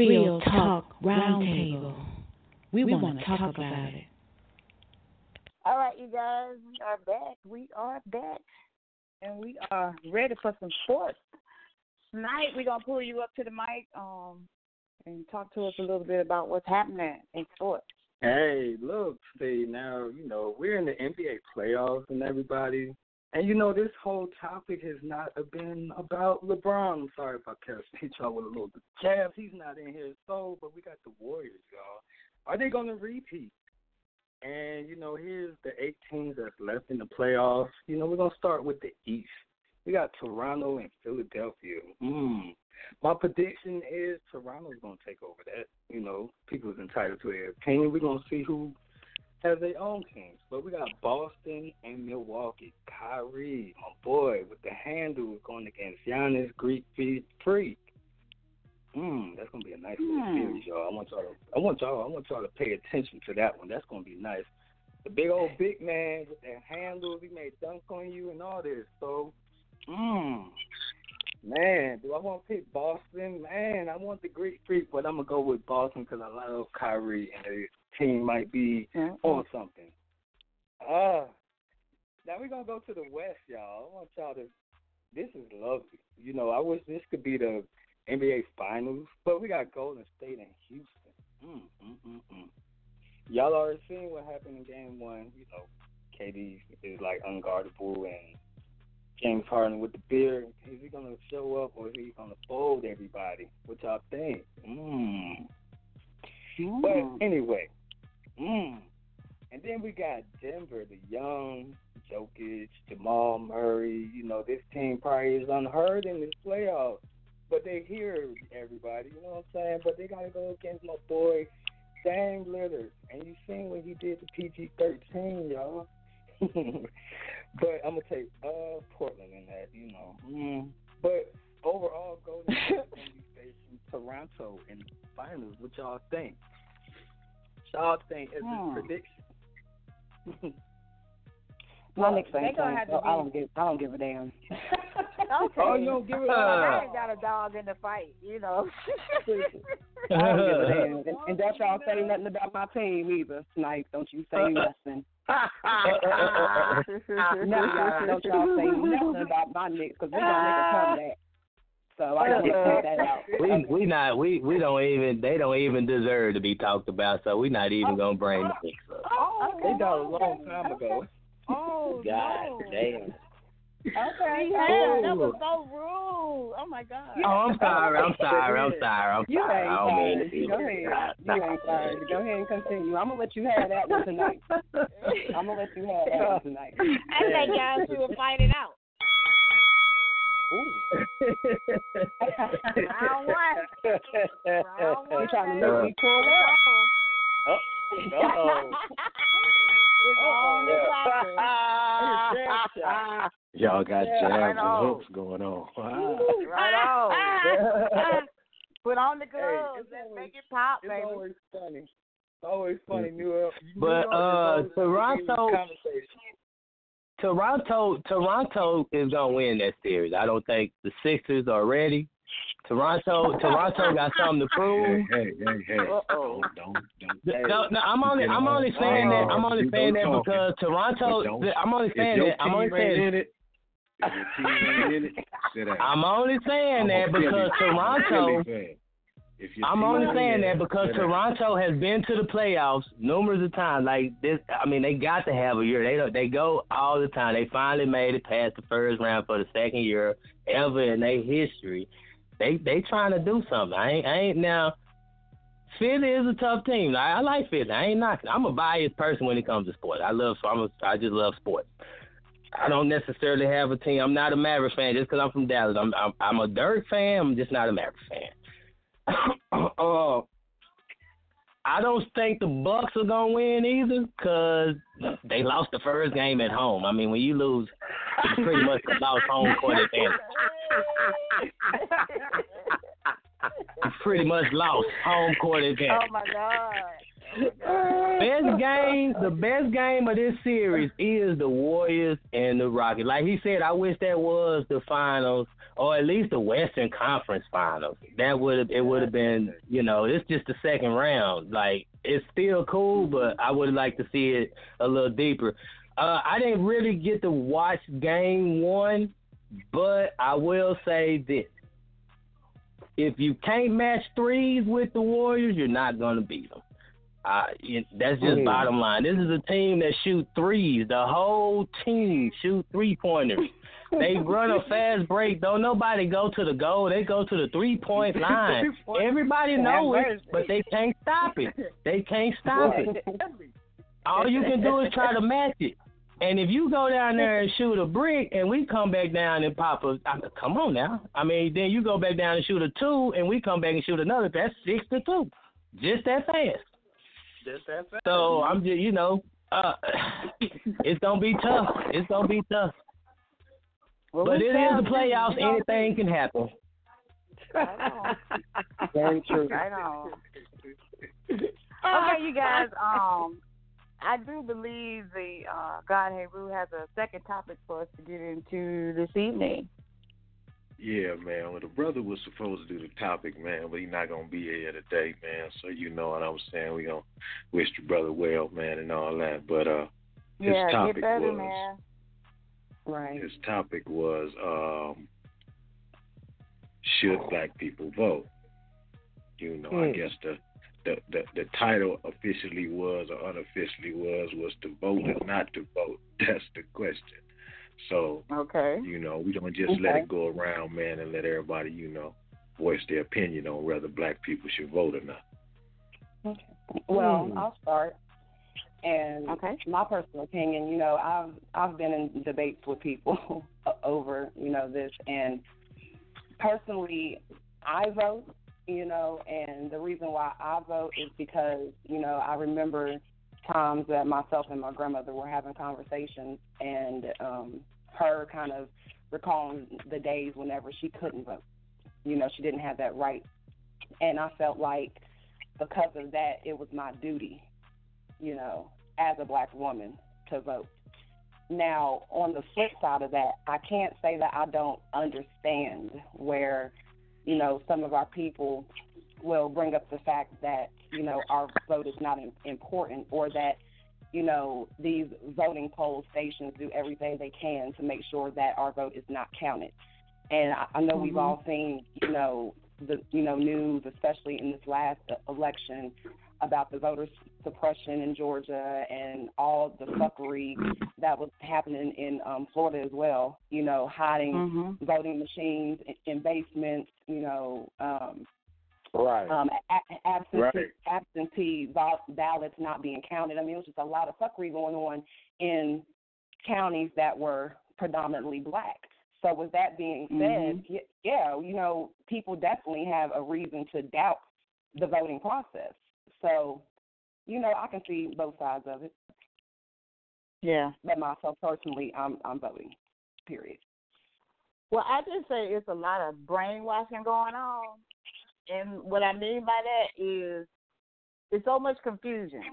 Real Talk Roundtable. We want to talk about it. All right, you guys, we are back. We are back. And we are ready for some sports. Tonight, we're going to pull you up to the mic and talk to us a little bit about what's happening in sports. Hey, look, see, now, we're in the NBA playoffs and everybody. And, this whole topic has not been about LeBron. I'm sorry if I catch y'all with a little bit. Cavs, he's not in here, but we got the Warriors, y'all. Are they going to repeat? And, here's the 8 teams that's left in the playoffs. We're going to start with the East. We got Toronto and Philadelphia. My prediction is Toronto's going to take over that. People's entitled to their opinion. We're going to see who has their own teams. But we got Boston and Milwaukee. Kyrie, my boy, with the handle going against Giannis, Greek Freak. That's gonna be a nice little series, y'all. I want y'all to pay attention to that one. That's gonna be nice. The big old big man with that handle, he may dunk on you and all this. So, man, do I want to pick Boston? Man, I want the Greek Freak, but I'm gonna go with Boston because I love Kyrie and his team might be on something. Now we're gonna go to the West, y'all. I want y'all to. This is lovely. I wish this could be the NBA Finals, but we got Golden State and Houston. Y'all already seen what happened in Game 1. KD is like unguardable, and James Harden with the beard. Is he gonna show up or is he gonna fold everybody? What y'all think? But anyway, and then we got Denver, the young Jokic, Jamal Murray. This team probably is unheard in this playoffs. But they hear everybody, you know what I'm saying? But they got to go against my boy, Dame Lillard. And you seen what he did to PG-13, y'all. But I'm going to take Portland in that, But overall, Golden State going to be facing Toronto in the finals. What y'all think? Y'all think as a prediction? My Knicks ain't playing, so I don't give a damn. Okay. Oh, you don't give a damn? I ain't got a dog in the fight, I don't give a damn. And don't y'all say nothing about my team either, Snipe. Don't you say nothing. Don't y'all say nothing about my Knicks, because we're going to make a comeback. So I just want to point that out. We don't even, they don't even deserve to be talked about, so we're not even going to bring the Knicks up. They died a long time ago. God damn. Okay. That was so rude. Oh my God. I'm sorry. You ain't sorry. Go ahead. You ain't sorry. Go ahead and continue. I'm gonna let you have that one tonight. I think guys we will fight it out. Round one. You trying to make me pull up? It's on the clapper. Y'all got jabs and hooks going on. Right on. Put on the gloves. Let's make it pop, baby. It's always funny. But Toronto is gonna win that series. I don't think the Sixers are ready. Toronto got something to prove. Hey. No, I'm only saying that because Toronto. I'm only saying that because Toronto. I'm only saying that because Toronto has been to the playoffs numerous of times. Like this, I mean, they got to have a year. They go all the time. They finally made it past the first round for the second year ever in their history. They trying to do something. I ain't now. Philly is a tough team. I like Philly. I ain't knocking. I'm a biased person when it comes to sports. I just love sports. I don't necessarily have a team. I'm not a Mavericks fan just because I'm from Dallas. I'm a Dirk fan. I'm just not a Mavericks fan. I don't think the Bucks are gonna win either because they lost the first game at home. I mean, when you lose, you pretty much lost home court advantage. You pretty much lost home court advantage. Oh my God. The best game of this series is the Warriors and the Rockets. Like he said, I wish that was the finals, or at least the Western Conference Finals. It would have been, it's just the second round. Like, it's still cool, but I would like to see it a little deeper. I didn't really get to watch game one, but I will say this. If you can't match threes with the Warriors, you're not going to beat them. That's just bottom line. This is a team that shoot threes. The whole team shoot three-pointers. They run a fast break. Don't nobody go to the goal. They go to the three-point line. Everybody knows it, but they can't stop it. They can't stop it. All you can do is try to match it. And if you go down there and shoot a brick and we come back down and pop come on now. I mean, then you go back down and shoot a 2 and we come back and shoot another. That's 6-2. Just that fast. So I'm just, it's going to be tough. It's going to be tough. Well, but it is the playoffs. Anything can happen. Very true. Right on. Okay, you guys. I do believe the God Heru has a second topic for us to get into this evening. Yeah, man. Well, the brother was supposed to do the topic, man, but he's not going to be here today, man. So you know what I'm saying. We're going to wish the brother well, man, and all that. But his topic get better, was... man. Right. His topic was, should black people vote? I guess the title officially was or unofficially was to vote or not to vote. That's the question. So, we don't just let it go around, man, and let everybody, voice their opinion on whether black people should vote or not. Okay. Well, I'll start. And my personal opinion, I've been in debates with people over, this. And personally, I vote, and the reason why I vote is because, I remember times that myself and my grandmother were having conversations and her kind of recalling the days whenever she couldn't vote. She didn't have that right. And I felt like because of that, it was my duty, as a black woman to vote. Now, on the flip side of that, I can't say that I don't understand where, some of our people will bring up the fact that, our vote is not important, or that, these voting poll stations do everything they can to make sure that our vote is not counted. And I know we've all seen, the news, especially in this last election, about the voter suppression in Georgia and all the fuckery that was happening in Florida as well. Hiding voting machines in basements. Absentee ballots not being counted. I mean, it was just a lot of fuckery going on in counties that were predominantly black. So with that being said, people definitely have a reason to doubt the voting process. So, I can see both sides of it. Yeah. But myself personally, I'm voting, period. Well, I just say it's a lot of brainwashing going on. And what I mean by that is it's so much confusion.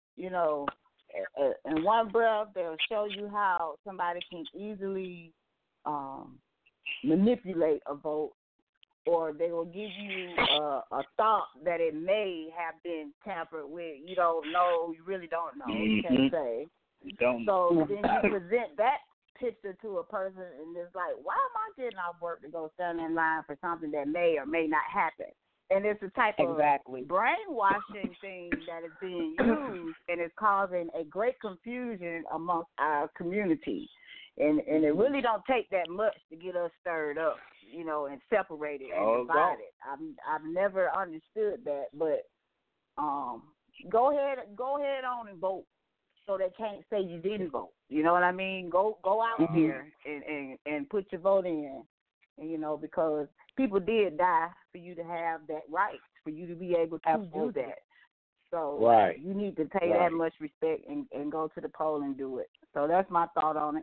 In one breath, they'll show you how somebody can easily manipulate a vote, or they will give you a thought that it may have been tampered with. You don't know. You really don't know. You can't say. You don't. So then you present that picture to a person, and it's like, why am I getting off work to go stand in line for something that may or may not happen? And it's a type of brainwashing thing that is being used, and it's causing a great confusion amongst our community. And it really don't take that much to get us stirred up, and separated and divided. I've never understood that, but go ahead on and vote, so they can't say you didn't vote. You know what I mean? Go out there and put your vote in, and, because people did die for you to have that right, for you to be able to do that. So you need to pay that much respect and go to the poll and do it. So that's my thought on it.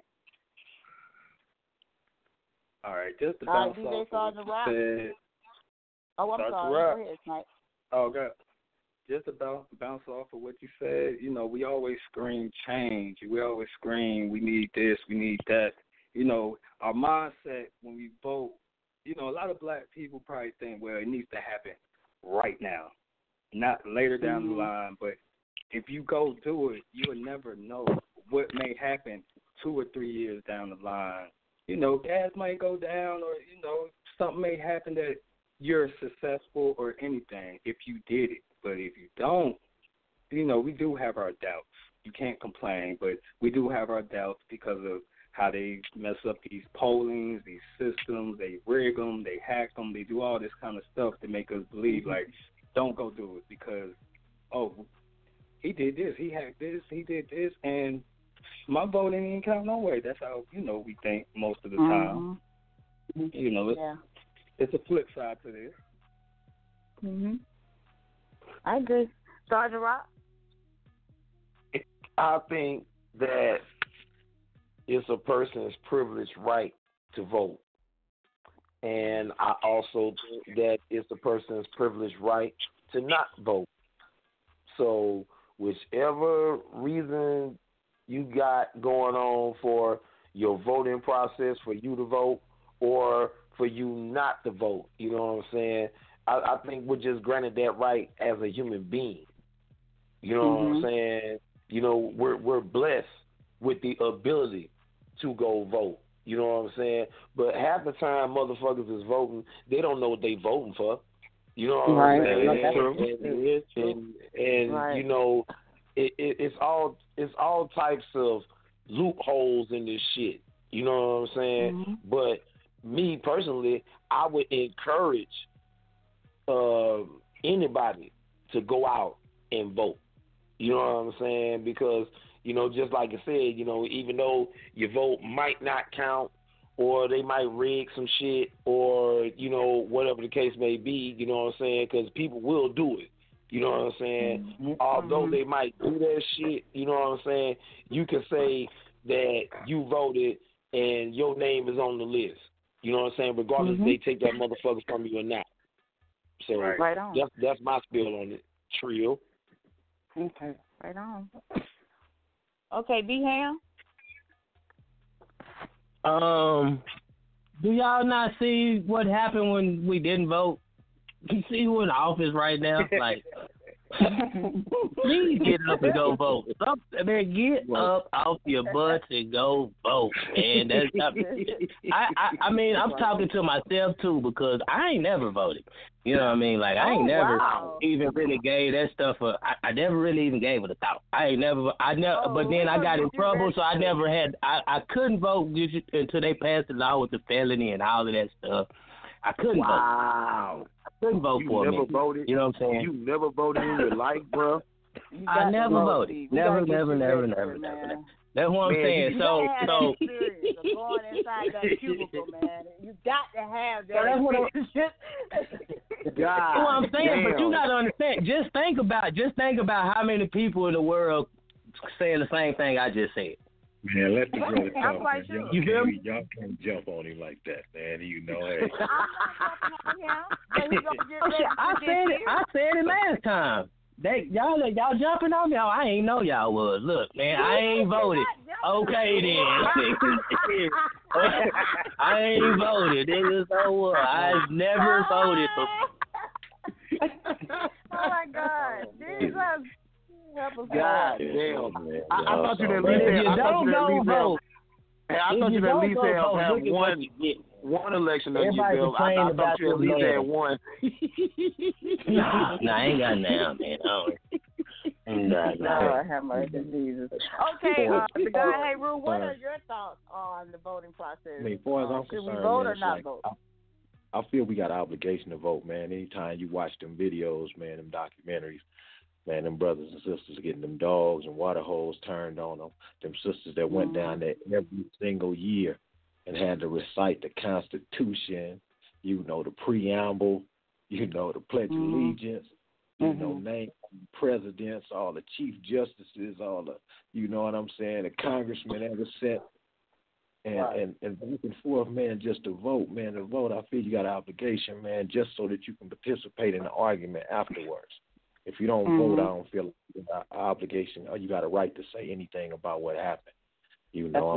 All right, just to bounce DJ off of what you said. Oh, I'm sorry. Go ahead, Snipe. Oh, good. just about bounce off of what you said, you know, we always scream change. We always scream, we need this, we need that. You know, our mindset when we vote, you know, a lot of black people probably think, well, it needs to happen right now, not later down the line. But if you go do it, you will never know what may happen 2 or 3 years down the line. You know, gas might go down, or, you know, something may happen that you're successful or anything if you did it. But if you don't, you know, we do have our doubts. You can't complain, but we do have our doubts because of how they mess up these pollings, these systems. They rig them, they hack them, they do all this kind of stuff to make us believe, like, don't go do it because, oh, he did this, he hacked this, he did this, and my vote ain't even count no way. That's how, you know, we think most of the time. You know, it's a flip side to this. I agree. Sergeant Rock? I think that it's a person's privileged right to vote. And I also think that it's a person's privileged right to not vote. So whichever reason you got going on for your voting process, for you to vote or for you not to vote, you know what I'm saying? I think we're just granted that right as a human being. You know what I'm saying? You know, we're blessed with the ability to go vote. You know what I'm saying? But half the time motherfuckers is voting, they don't know what they voting for. You know what I'm saying? And you know, it's all types of loopholes in this shit. You know what I'm saying? But me personally, I would encourage anybody to go out and vote. You know what I'm saying? Because, you know, just like I said, you know, even though your vote might not count or they might rig some shit or, you know, whatever the case may be, you know what I'm saying? Because people will do it. You know what I'm saying? Although they might do that shit, you know what I'm saying? You can say that you voted and your name is on the list. You know what I'm saying? Regardless if they take that motherfucker from you or not. So right on. That's my spiel on it. Trio. Okay, right on. Okay, B-Ham? Do y'all not see what happened when we didn't vote? You see who in the office right now? Like, please get up and go vote. Man, get up off your butts and go vote, man. I mean, I'm talking to myself too because I ain't never voted. You know what I mean? Like, I ain't never even really gave that stuff I never really even gave it a thought. But then I got in trouble, so I never had. I couldn't vote until they passed the law with the felony and all of that stuff. I couldn't vote. I couldn't vote for You me. never voted? You know what I'm saying? You never voted in your life, bro? I never voted. Never. That's what I'm saying. So going inside that cubicle, man. You got to have that. That's what I'm saying. Damn. But you got to understand. Just think about how many people in the world saying the same thing I just said. Man, let the brother talk. Sure. Y'all can't jump on him like that, man. You know, hey. I said it last time. Y'all jumping on me? Oh, I ain't know y'all was. Look, man, I ain't voted. Okay then. I ain't voted. Niggas, so what? I never voted for. Oh my God, Jesus. God damn, man. I thought you at least had one election under your belt. I thought you at least had one. Nah, I ain't got now, man. Lord have mercy, Jesus. Okay, the guy, hey, Rue, what are your thoughts on the voting process? I mean, as far as I'm should concerned, we vote man, or not vote? I feel we got an obligation to vote, man. Anytime you watch them videos, man, them documentaries, man, them brothers and sisters getting them dogs and water holes turned on them sisters that went down there every single year and had to recite the Constitution, you know, the preamble, you know, the Pledge of Allegiance, you know, name presidents, all the chief justices, all the, you know what I'm saying, the congressmen ever sent, and back and forth, man, just to vote, man, I feel you got an obligation, man, just so that you can participate in the argument afterwards. If you don't vote, I don't feel like you got an obligation or you got a right to say anything about what happened. You know,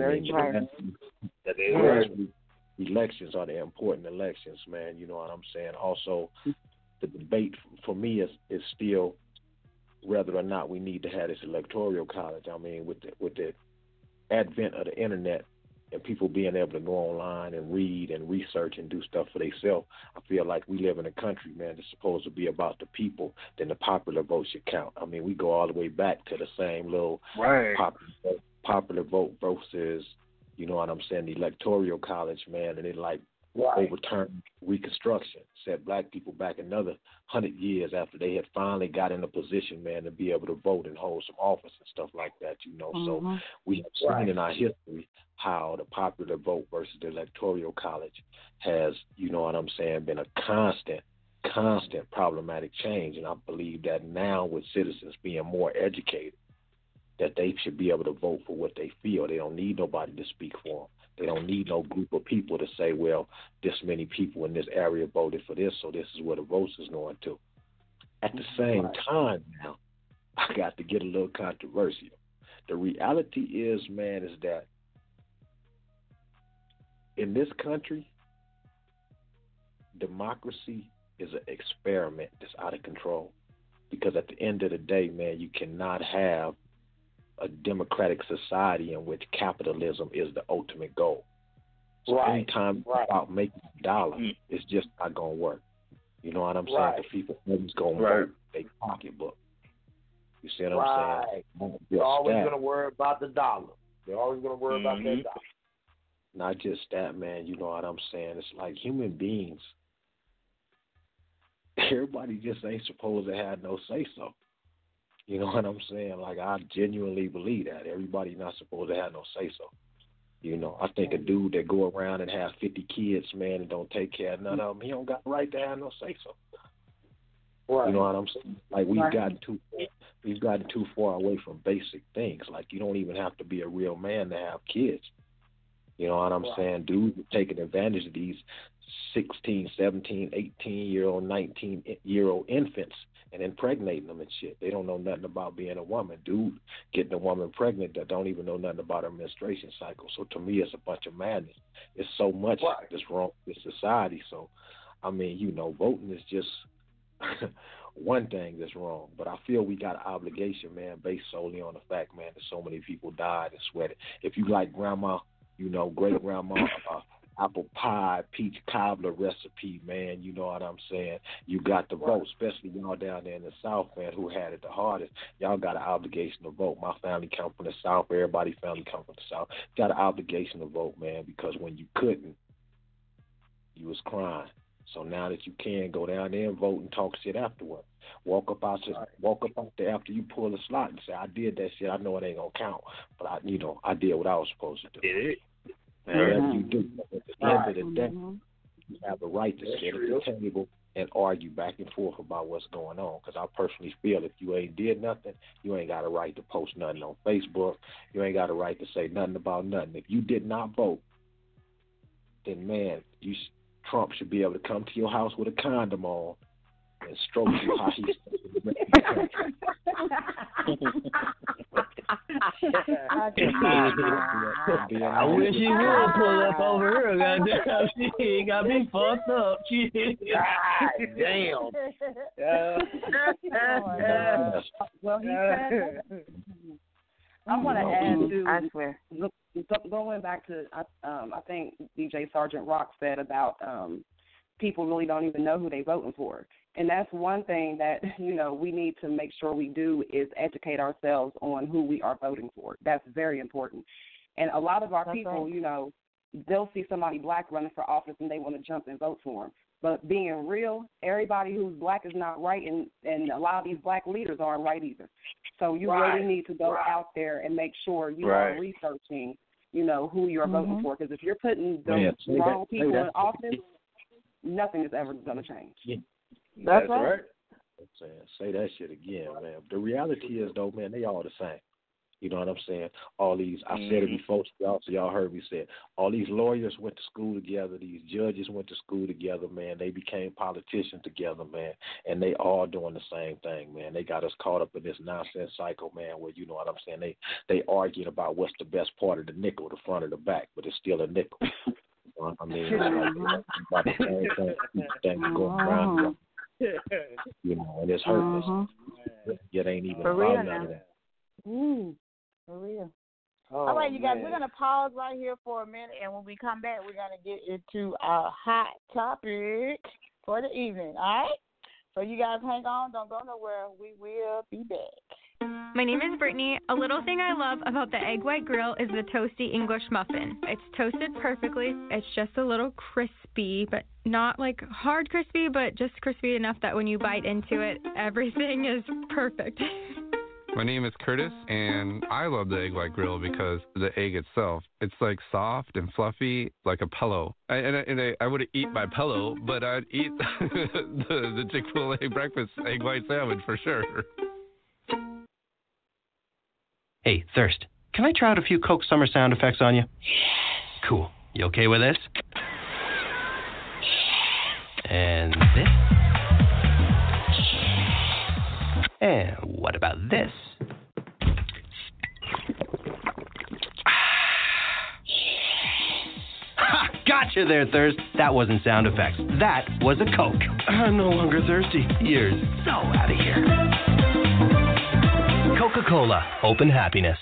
elections are the important elections, man. You know what I'm saying? Also, the debate for me is still whether or not we need to have this electoral college. I mean, with the advent of the internet and people being able to go online and read and research and do stuff for themselves, I feel like we live in a country, man, that's supposed to be about the people, then the popular vote should count. I mean, we go all the way back to the same little popular vote versus, you know what I'm saying, the electoral college, man, and it like overturned Reconstruction, set black people back another 100 years after they had finally got in a position, man, to be able to vote and hold some office and stuff like that, you know. So we have seen in our history how the popular vote versus the electoral college has, you know what I'm saying, been a constant problematic change. And I believe that now with citizens being more educated, that they should be able to vote for what they feel. They don't need nobody to speak for them. They don't need no group of people to say, well, this many people in this area voted for this, so this is where the votes is going to. At the same time now, I got to get a little controversial. The reality is, man, is that in this country, democracy is an experiment that's out of control. Because at the end of the day, man, you cannot have a democratic society in which capitalism is the ultimate goal. So anytime it's about making a dollar, it's just not going to work. You know what I'm saying? The people who's going to work their pocketbook. You see what I'm saying? They're always going to worry about the dollar. They're always going to worry about that dollar. Not just that, man. You know what I'm saying? It's like human beings. Everybody just ain't supposed to have no say-so. You know what I'm saying? Like, I genuinely believe that. Everybody not supposed to have no say-so. You know, I think a dude that go around and have 50 kids, man, and don't take care of none of them, he don't got the right to have no say-so. You know what I'm saying? Like, we've gotten too far away from basic things. Like, you don't even have to be a real man to have kids. You know what I'm saying? Dudes are taking advantage of these 16, 17, 18-year-old, 19-year-old infants and impregnating them and shit. They don't know nothing about being a woman. Dude getting a woman pregnant that don't even know nothing about her menstruation cycle. So to me, it's a bunch of madness. It's so much that's wrong with society. So, I mean, you know, voting is just one thing that's wrong. But I feel we got an obligation, man, based solely on the fact, man, that so many people died and sweated. If you like grandma, you know, great-grandma, apple pie, peach cobbler recipe, man, you know what I'm saying? You got to vote, especially y'all down there in the South, man, who had it the hardest. Y'all got an obligation to vote. My family come from the South. Everybody's family come from the South. Got an obligation to vote, man, because when you couldn't, you was crying. So now that you can, go down there and vote and talk shit afterward. Walk up out there after you pull the slot and say, I did that shit. I know it ain't going to count, but I did what I was supposed to do. Whatever you do, at the end of the day, you have the right to sit at the table and argue back and forth about what's going on. Because I personally feel if you ain't did nothing, you ain't got a right to post nothing on Facebook. You ain't got a right to say nothing about nothing. If you did not vote, then, man, Trump should be able to come to your house with a condom on and stroke you how he's I wish he would pull up over here. Goddamn, she got me fucked up. Damn. Well, he said I want to add to. I swear. Going back to, I think DJ Sergeant Rock said about people really don't even know who they're voting for. And that's one thing that, you know, we need to make sure we do is educate ourselves on who we are voting for. That's very important. And a lot of our people, you know, they'll see somebody black running for office and they want to jump and vote for them. But being real, everybody who's black is not right, and a lot of these black leaders aren't right either. So you really need to go out there and make sure you are researching, you know, who you're voting for. Because if you're putting the wrong people in office, nothing is ever going to change. Yeah. That's right. Say that shit again, man. The reality is, though, man, they all the same. You know what I'm saying? All these, I said it before, so y'all heard me say it. All these lawyers went to school together. These judges went to school together, man. They became politicians together, man. And they all doing the same thing, man. They got us caught up in this nonsense cycle, man, where, you know what I'm saying, they arguing about what's the best part of the nickel, the front or the back, but it's still a nickel. I mean, it's like about the same thing going around. You know, and it's hurting us. It ain't even about none of that. For real. Oh, all right, you guys, man. we're going to pause right here for a minute, and when we come back, we're going to get into our hot topic for the evening, all right? So you guys hang on. Don't go nowhere. We will be back. My name is Brittany. A little thing I love about the Egg White Grill is the toasty English muffin. It's toasted perfectly. It's just a little crispy, but not like hard crispy, but just crispy enough that when you bite into it, everything is perfect. My name is Curtis, and I love the Egg White Grill because the egg itself, it's like soft and fluffy, like a pillow. I wouldn't eat my pillow, but I'd eat the Chick-fil-A breakfast egg white sandwich for sure. Hey, Thirst, can I try out a few Coke Summer sound effects on you? Cool. You okay with this? And this? And what about this? Ha! Gotcha there, Thirst. That wasn't sound effects. That was a Coke. I'm no longer thirsty. You're so out of here. Coca-Cola. Open happiness.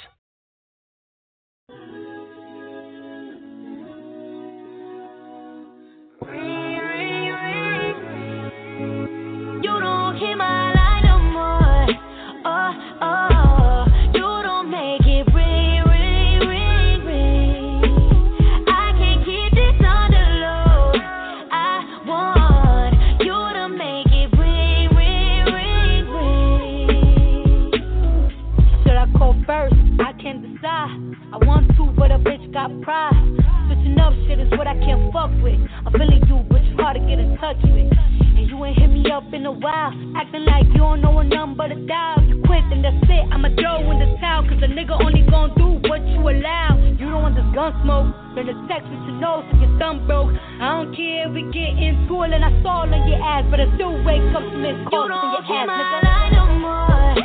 You don't hear my line no more. Oh, you don't make it ring, ring, ring, ring. I can't keep this on the low. I want you to make it ring, ring, ring, ring. Should I call first? I can't decide. I want to, but a bitch got pride. Switching up shit is what I can't fuck with. I'm feeling you, but it's hard to get in touch with. And you ain't hit me up in a while, acting like you don't know a number to dial. You quit, and that's it. I'ma throw in the towel, cause a nigga only gon' do what you allow. You don't want this gun smoke, then the text with your nose if your thumb broke. I don't care if we get into it, and I saw on your ass, but I still wake up to miss calls in your ass, nigga. Lie no more.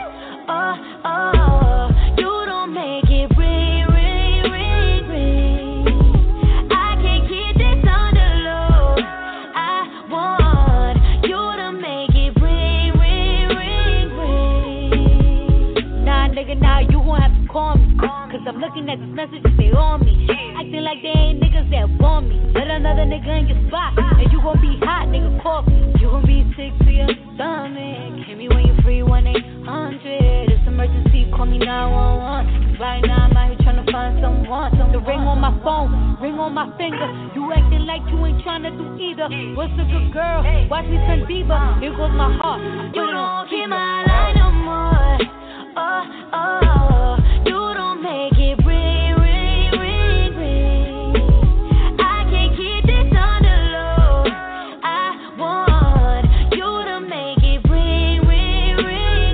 You don't make it ring, ring, ring, ring. I can't keep this on the low. I want you to make it ring, ring, ring, ring. Nah, nigga, now you gon' have to call me, cause I'm looking at this message and they on me. Acting like they ain't niggas that want me. Let another nigga in your spot, and you gon' be hot, nigga, call me. You gon' be sick to your stomach. Hit me when you're free, 1-800. It's emergency, call me 911. Right now I'm out here tryna find someone. The ring on my phone, ring on my finger. You acting like you ain't tryna do either. What's a good girl? Watch me turn diva. Here goes my heart. You don't hear my line no more. You don't make it ring, ring, ring, ring. I can't keep this on the low. I want you to make it ring, ring, ring,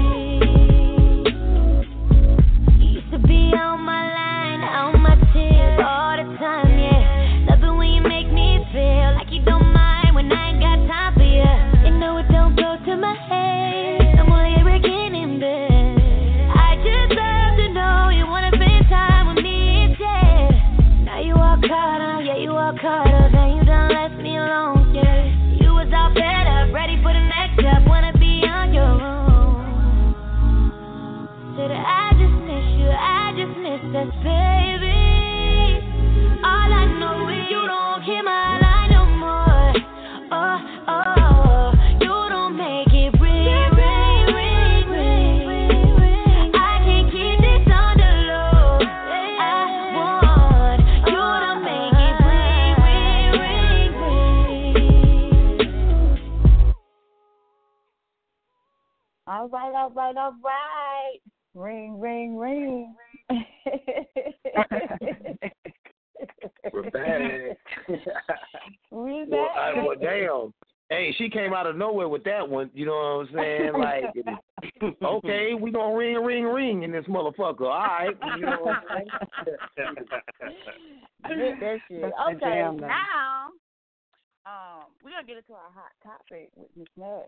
ring. You used to be on my line, on my tears all the time, yeah. Love it when you make me feel like you don't mind when I ain't got time for you. You know it don't go to my head. I'm only beginning there. I just love to know you wanna spend time with me instead. Now you all caught up, yeah, you all caught up, and you done left me alone, yeah. You was all fed up, ready for the next step, wanna be on your own. Said I just miss you, I just miss that baby. All I know is you don't hear my line no more. You don't make it ring, ring, ring, ring. I can't keep this on the low. I want you to make it ring, ring, ring, ring. All right. Ring, ring, ring. We're back. We're Well, back. damn. Hey, she came out of nowhere with that one. You know what I'm saying? Like, Okay, we gonna ring in this motherfucker. All right. You know what I'm saying? That shit. That's the Okay, jam, though. now we're gonna get into our hot topic with Miss Ned.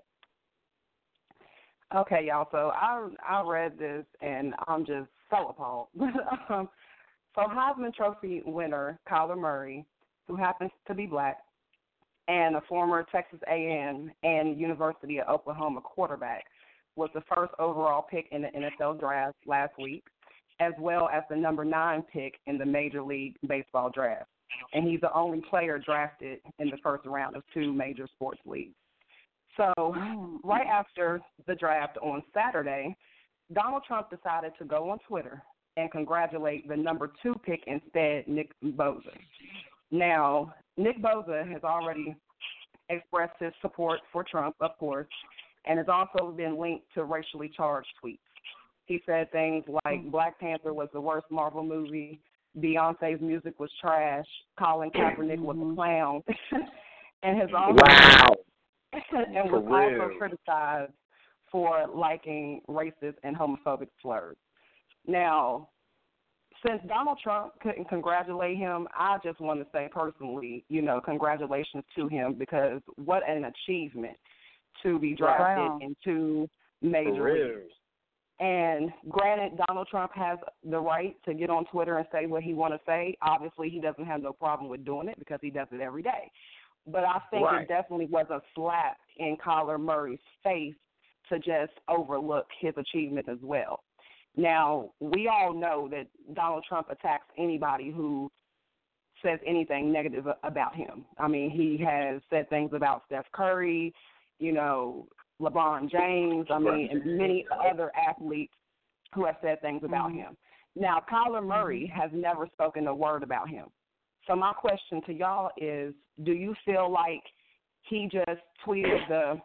Okay, y'all. So I read this and I'm just so appalled. So Heisman Trophy winner Kyler Murray, who happens to be black, and a former Texas A&M and University of Oklahoma quarterback, was the first overall pick in the NFL draft last week, as well as the number 9 pick in the Major League Baseball draft. And he's the only player drafted in the first round of 2 major sports leagues. So right after the draft on Saturday, Donald Trump decided to go on Twitter and congratulate the number 2 pick instead, Nick Bosa. Now, Nick Bosa has already expressed his support for Trump, of course, and has also been linked to racially charged tweets. He said things like Black Panther was the worst Marvel movie, Beyonce's music was trash, Colin Kaepernick was a clown, and has also and was also criticized for liking racist and homophobic slurs. Now, since Donald Trump couldn't congratulate him, I just want to say personally, congratulations to him, because what an achievement to be drafted into major leagues. And granted, Donald Trump has the right to get on Twitter and say what he want to say. Obviously, he doesn't have no problem with doing it because he does it every day. But I think it definitely was a slap in Kyler Murray's face to just overlook his achievement as well. Now, we all know that Donald Trump attacks anybody who says anything negative about him. I mean, he has said things about Steph Curry, LeBron James, and many other athletes who have said things about him. Now, Kyler Murray has never spoken a word about him. So my question to y'all is, do you feel like he just tweeted the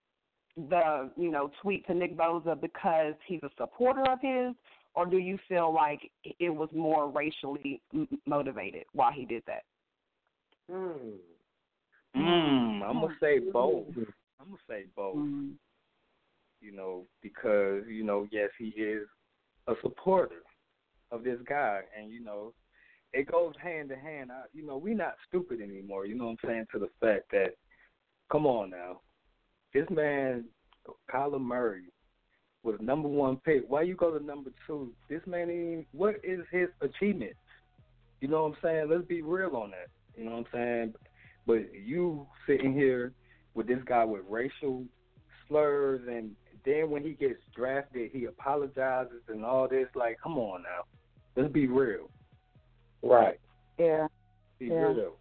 tweet to Nick Bosa because he's a supporter of his, or do you feel like it was more racially motivated why he did that? I'm going to say both. Because, yes, he is a supporter of this guy. And, it goes hand in hand. We're not stupid anymore, you know what I'm saying, to the fact that, come on now, this man, Kyler Murray, was number 1 pick. Why you go to number 2? This man, what is his achievement? You know what I'm saying? Let's be real on that. You know what I'm saying? But you sitting here with this guy with racial slurs, and then when he gets drafted, he apologizes and all this. Like, come on now. Let's be real. Right. Yeah. Be real.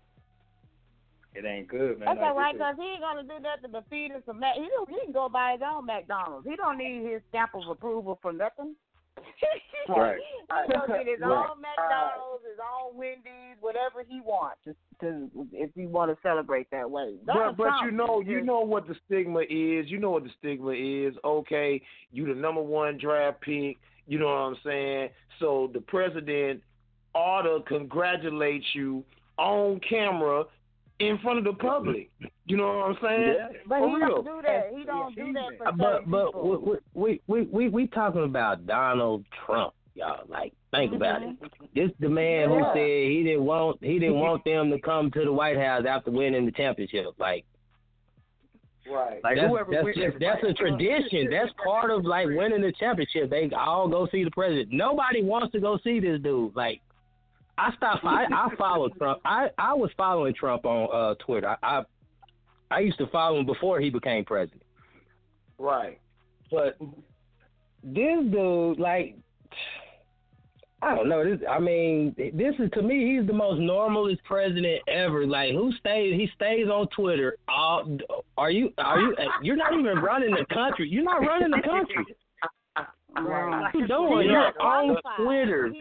It ain't good, man. That's all right, because he ain't going to do nothing but feed us some he can go buy his own McDonald's. He don't need his stamp of approval for nothing. Right. He's going to get his own McDonald's, his own Wendy's, whatever he wants, if he want to celebrate that way. But you know what the stigma is. You know what the stigma is. Okay, you the number 1 draft pick. You know what I'm saying? So the president ought to congratulate you on camera in front of the public. You know what I'm saying? Yeah. But he don't do that. He don't do that for But we talking about Donald Trump, y'all. Like, think about it. This the man who said he didn't want them to come to the White House after winning the championship. Like, right. Like that's a tradition. That's part of like winning the championship. They all go see the president. Nobody wants to go see this dude. Like, I follow Trump. I was following Trump on Twitter. I used to follow him before he became president. Right. But this dude, like, I don't know. This is, to me, he's the most normalest president ever. Like, he stays on Twitter. You're not even running the country. You're not running the country. What you doing? You're on Twitter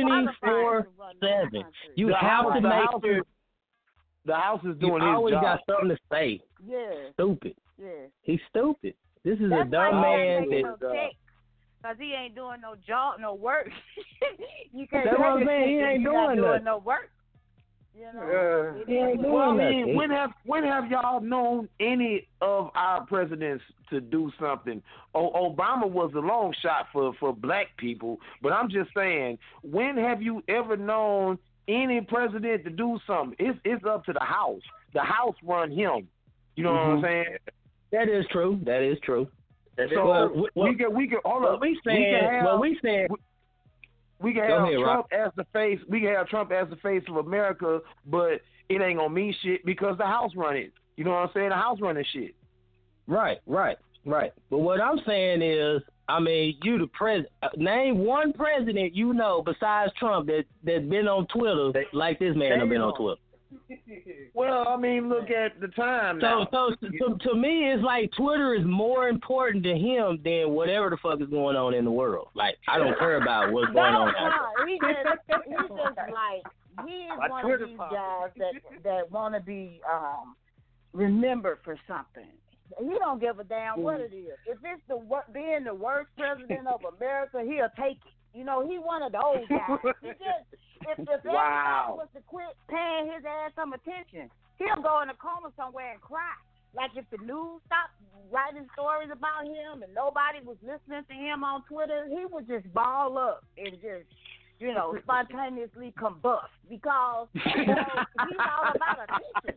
24/7. You have to make sure the House is doing his job. You always got something to say. Yeah. Stupid. Yeah. He's stupid. This is a dumb man. Because he ain't doing no job, no work. You can't. That's what I'm saying. He ain't doing no work. You know, Well, I mean, when have y'all known any of our presidents to do something? Obama was a long shot for black people, but I'm just saying, when have you ever known any president to do something? It's up to the House. The House run him. You know what I'm saying? That is true. That is true. So we can hold up. We can have Trump as the face. We can have Trump as the face of America, but it ain't gonna mean shit because the House run it. You know what I'm saying? The House running shit. Right. But what I'm saying is, I mean, you the president. Name one president you know besides Trump that's been on Twitter like this man have been on Twitter. Well, I mean, look at the time now. So to me, it's like Twitter is more important to him than whatever the fuck is going on in the world. Like, I don't care about what's going on out there. He's just like, he is one of these guys that want to be remembered for something. He don't give a damn what it is. If it's being the worst president of America, he'll take it. You know, he one of those guys. If everybody was to quit paying his ass some attention, he'll go in a corner somewhere and cry. Like if the news stopped writing stories about him and nobody was listening to him on Twitter, he would just ball up and just, you know, spontaneously combust because you know, he's all about attention.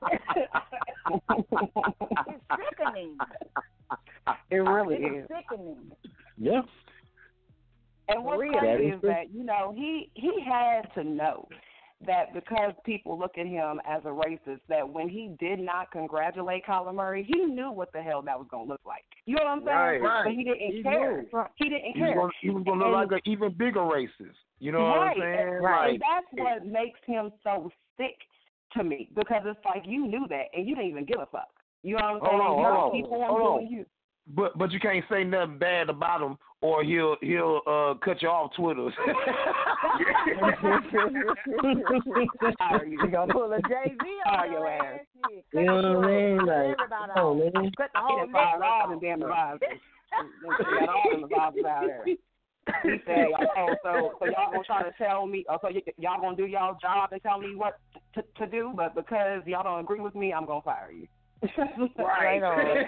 It's sickening. It really is. Sickening. Yeah. And what's crazy is that, you know, he had to know that because people look at him as a racist, that when he did not congratulate Colin Murray, he knew what the hell that was going to look like. You know what I'm saying? Right. But he didn't care. He didn't care. He was going to look like an even bigger racist. You know what I'm saying? Right. And that's what makes him so sick to me, because it's like you knew that and you didn't even give a fuck. You know what I'm saying? Hold on. But you can't say nothing bad about him, or he'll cut you off Twitter. You gonna pull a Jay-Z on your ass? You know what I mean? Like, oh man, cut the whole neck off and damn vibes. Got all them vibes out there. He said, so y'all gonna try to tell me? So y'all gonna do y'all job and tell me what to do? But because y'all don't agree with me, I'm gonna fire you. Right.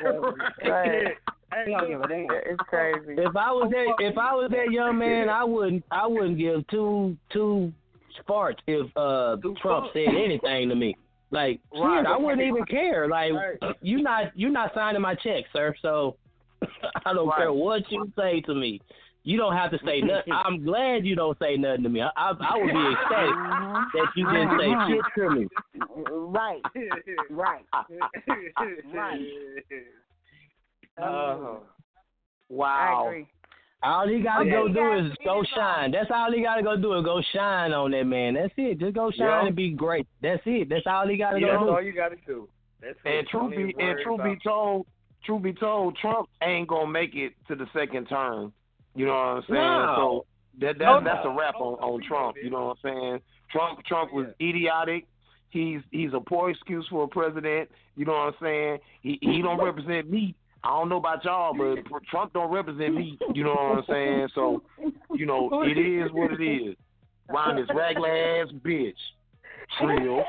It's crazy. If I was that young man, I wouldn't give two farts if Trump said anything to me. Like, shit, I wouldn't even care. Like, you're not signing my check, sir. So I don't care what you say to me. You don't have to say nothing. I'm glad you don't say nothing to me. I would be ecstatic that you didn't say shit to me. Right. Wow. I agree. All he got to go do is go shine. That's all he got to go do is go shine on that man. That's it. Just go shine and be great. That's it. That's all he got to go do. That's all you got to do. And truth be told, Trump ain't gonna make it to the second term. You know what I'm saying? No. So that's a wrap on Trump. You know what I'm saying? Trump was idiotic. He's a poor excuse for a president. You know what I'm saying? He don't represent me. I don't know about y'all, but Trump don't represent me. You know what I'm saying? So, you know, it is what it is. Round this regular ass bitch. Trill.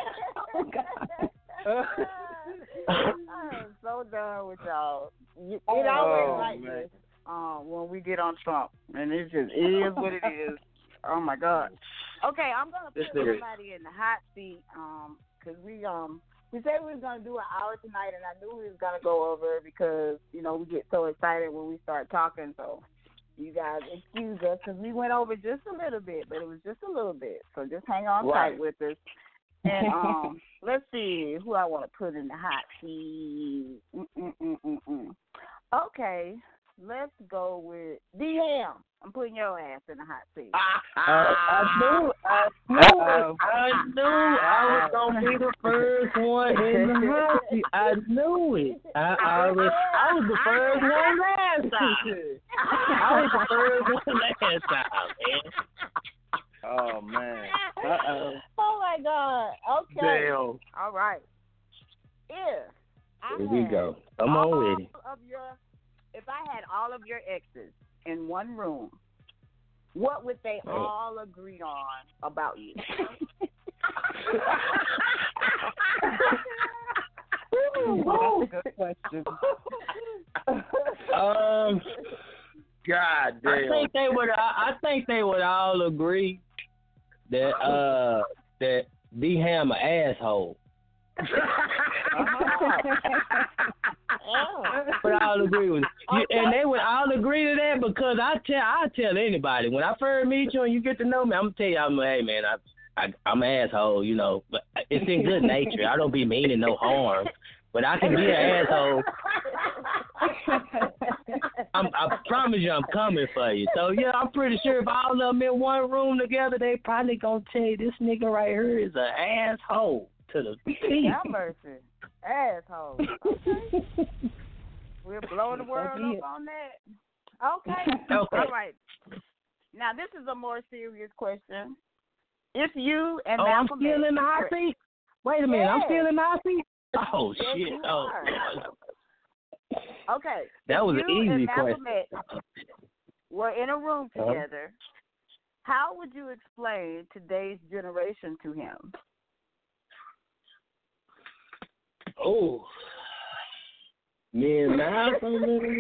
I'm so done with y'all. It always like this when we get on Trump, and it is what it is. Oh my God. Okay, I'm gonna put somebody in the hot seat because we said we was gonna do an hour tonight, and I knew we was gonna go over it because you know we get so excited when we start talking. So you guys excuse us because we went over just a little bit, but it was just a little bit. So just hang on tight with us. And let's see who I want to put in the hot seat. Okay, let's go with D-Ham. I'm putting your ass in the hot seat. I knew I was gonna be the first one in the hot seat. I knew it. I was the first one last time. Man. Oh man. Oh my God. Okay. Damn. All right. Here we go. Come on with it. If I had all of your exes in one room, what would they all agree on about you? Ooh, that's a good question. God damn. I think they would all agree that that D-Ham an asshole. But I'll agree with it. And they would all agree to that because I tell anybody when I first meet you and you get to know me, I'm gonna tell you, hey man, I'm an asshole, you know, but it's in good nature. I don't be meaning no harm, but I can be an asshole. I promise you, I'm coming for you. So yeah, I'm pretty sure if all of them in one room together, they probably gonna tell you this nigga right here is an asshole to the teeth. Have mercy. Asshole. Okay. We're blowing the world up on that. Okay. All right. Now, this is a more serious question. If you and Malcolm I'm still in the hot seat? Wait a minute. I'm still in the hot seat? Oh, yes, shit. Oh. Okay. That was if an you easy and Malcolm question. X were in a room together, how would you explain today's generation to him? Oh, me and Malcolm.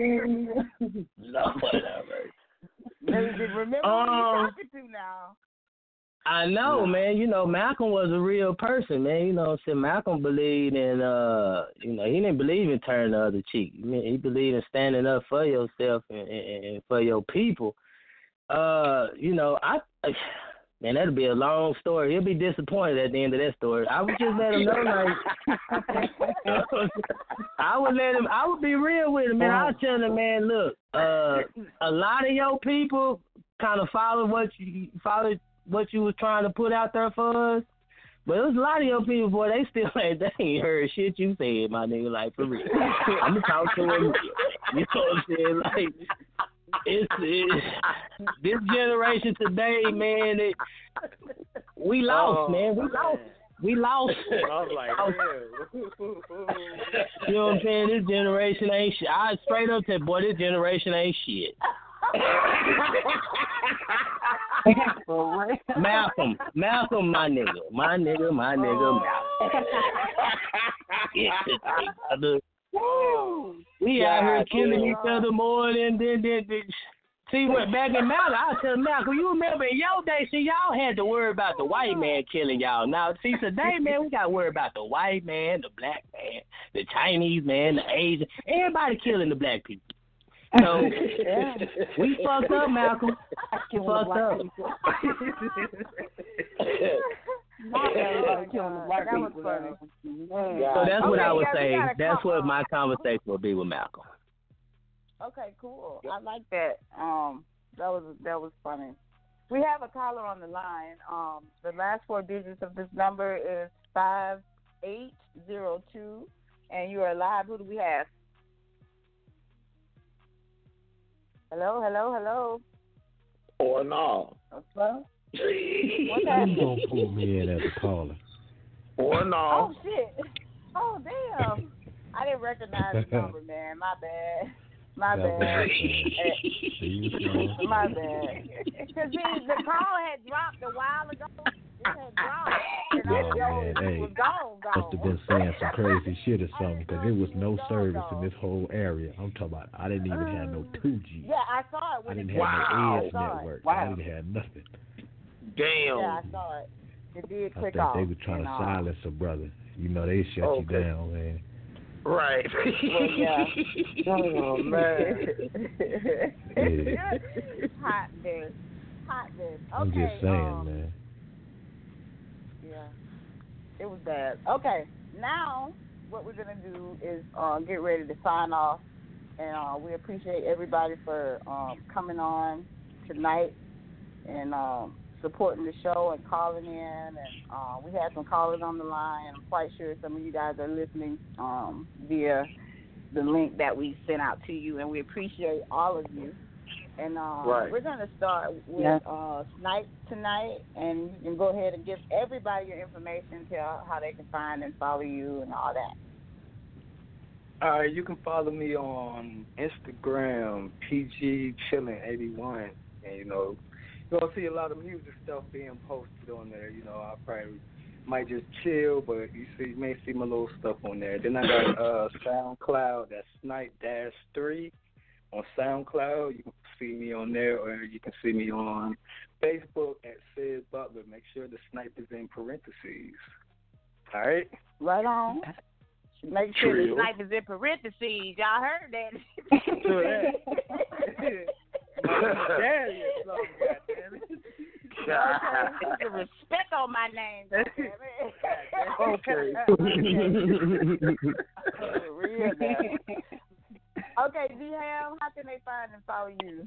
Lord have mercy. Remember who you're talking to now. I know, man. You know, Malcolm was a real person, man. You know what I'm saying? Malcolm believed in, you know, he didn't believe in turning the other cheek. I mean, he believed in standing up for yourself and for your people. You know, man, that'd be a long story. He'll be disappointed at the end of that story. I would just let him know, like, I would be real with him, man. I would tell him, man, look, a lot of your people kind of followed what you was trying to put out there for us. But there's a lot of your people, boy, they ain't heard shit you said, my nigga, like, for real. I'm going to talk to him. You know what I'm saying? Like, it's this generation today, man, we lost, man. We lost. I'm like, you know what I'm saying? This generation ain't shit. I straight up said, boy, this generation ain't shit. Malcolm, my nigga, Malcolm. We out here killing each other more than see what back in Malcolm. I tell Malcolm, you remember in your day, see y'all had to worry about the white man killing y'all. Now see today, man, we got to worry about the white man, the black man, the Chinese man, the Asian, everybody killing the black people. So we fucked up, Malcolm. We fucked up. That was funny. So that's what I would say. That's what my conversation would be with Malcolm. Okay, cool. I like that. That was funny. We have a caller on the line. The last four digits of this number is 5802, and you are live. Who do we have? Hello. Or no. Hello? What's happening? You gonna pull me in as a caller? Or no. Oh shit! Oh damn! I didn't recognize the number, man. My bad. My bad. Because the call had dropped a while ago. It had dropped. No, man, hey, must have been saying some crazy shit or something because there was no service in this whole area. I'm talking about I didn't even have no 2G. Yeah, I saw it. I didn't have no Edge network. I didn't have nothing. Damn. Yeah, I saw it. It did click off. off. I think they were trying to silence a brother. You know, they shut you down, man. Right. Well, yeah. Oh, man. Yeah. Hot dude. Okay, I'm just saying, man. Yeah. It was bad. Okay. Now, what we're going to do is get ready to sign off. And we appreciate everybody for coming on tonight and supporting the show and calling in. And we had some callers on the line, and I'm quite sure some of you guys are listening via the link that we sent out to you, and we appreciate all of you. And we're going to start with Snipe tonight, and you can go ahead and give everybody your information, tell how they can find and follow you and all that. All right, you can follow me on Instagram, PGChillin81, and you're gonna see a lot of music stuff being posted on there. I'll probably might just chill, but you may see my little stuff on there. Then I got SoundCloud, that's Snipe-3 on SoundCloud. You can see me on there, or you can see me on Facebook at Sid Butler. Make sure the Snipe is in parentheses. All right? Right on. Make sure the Snipe is in parentheses. Y'all heard that? Put the respect on my name. Okay. Real bad. Okay, D-Ham, how can they find and follow you?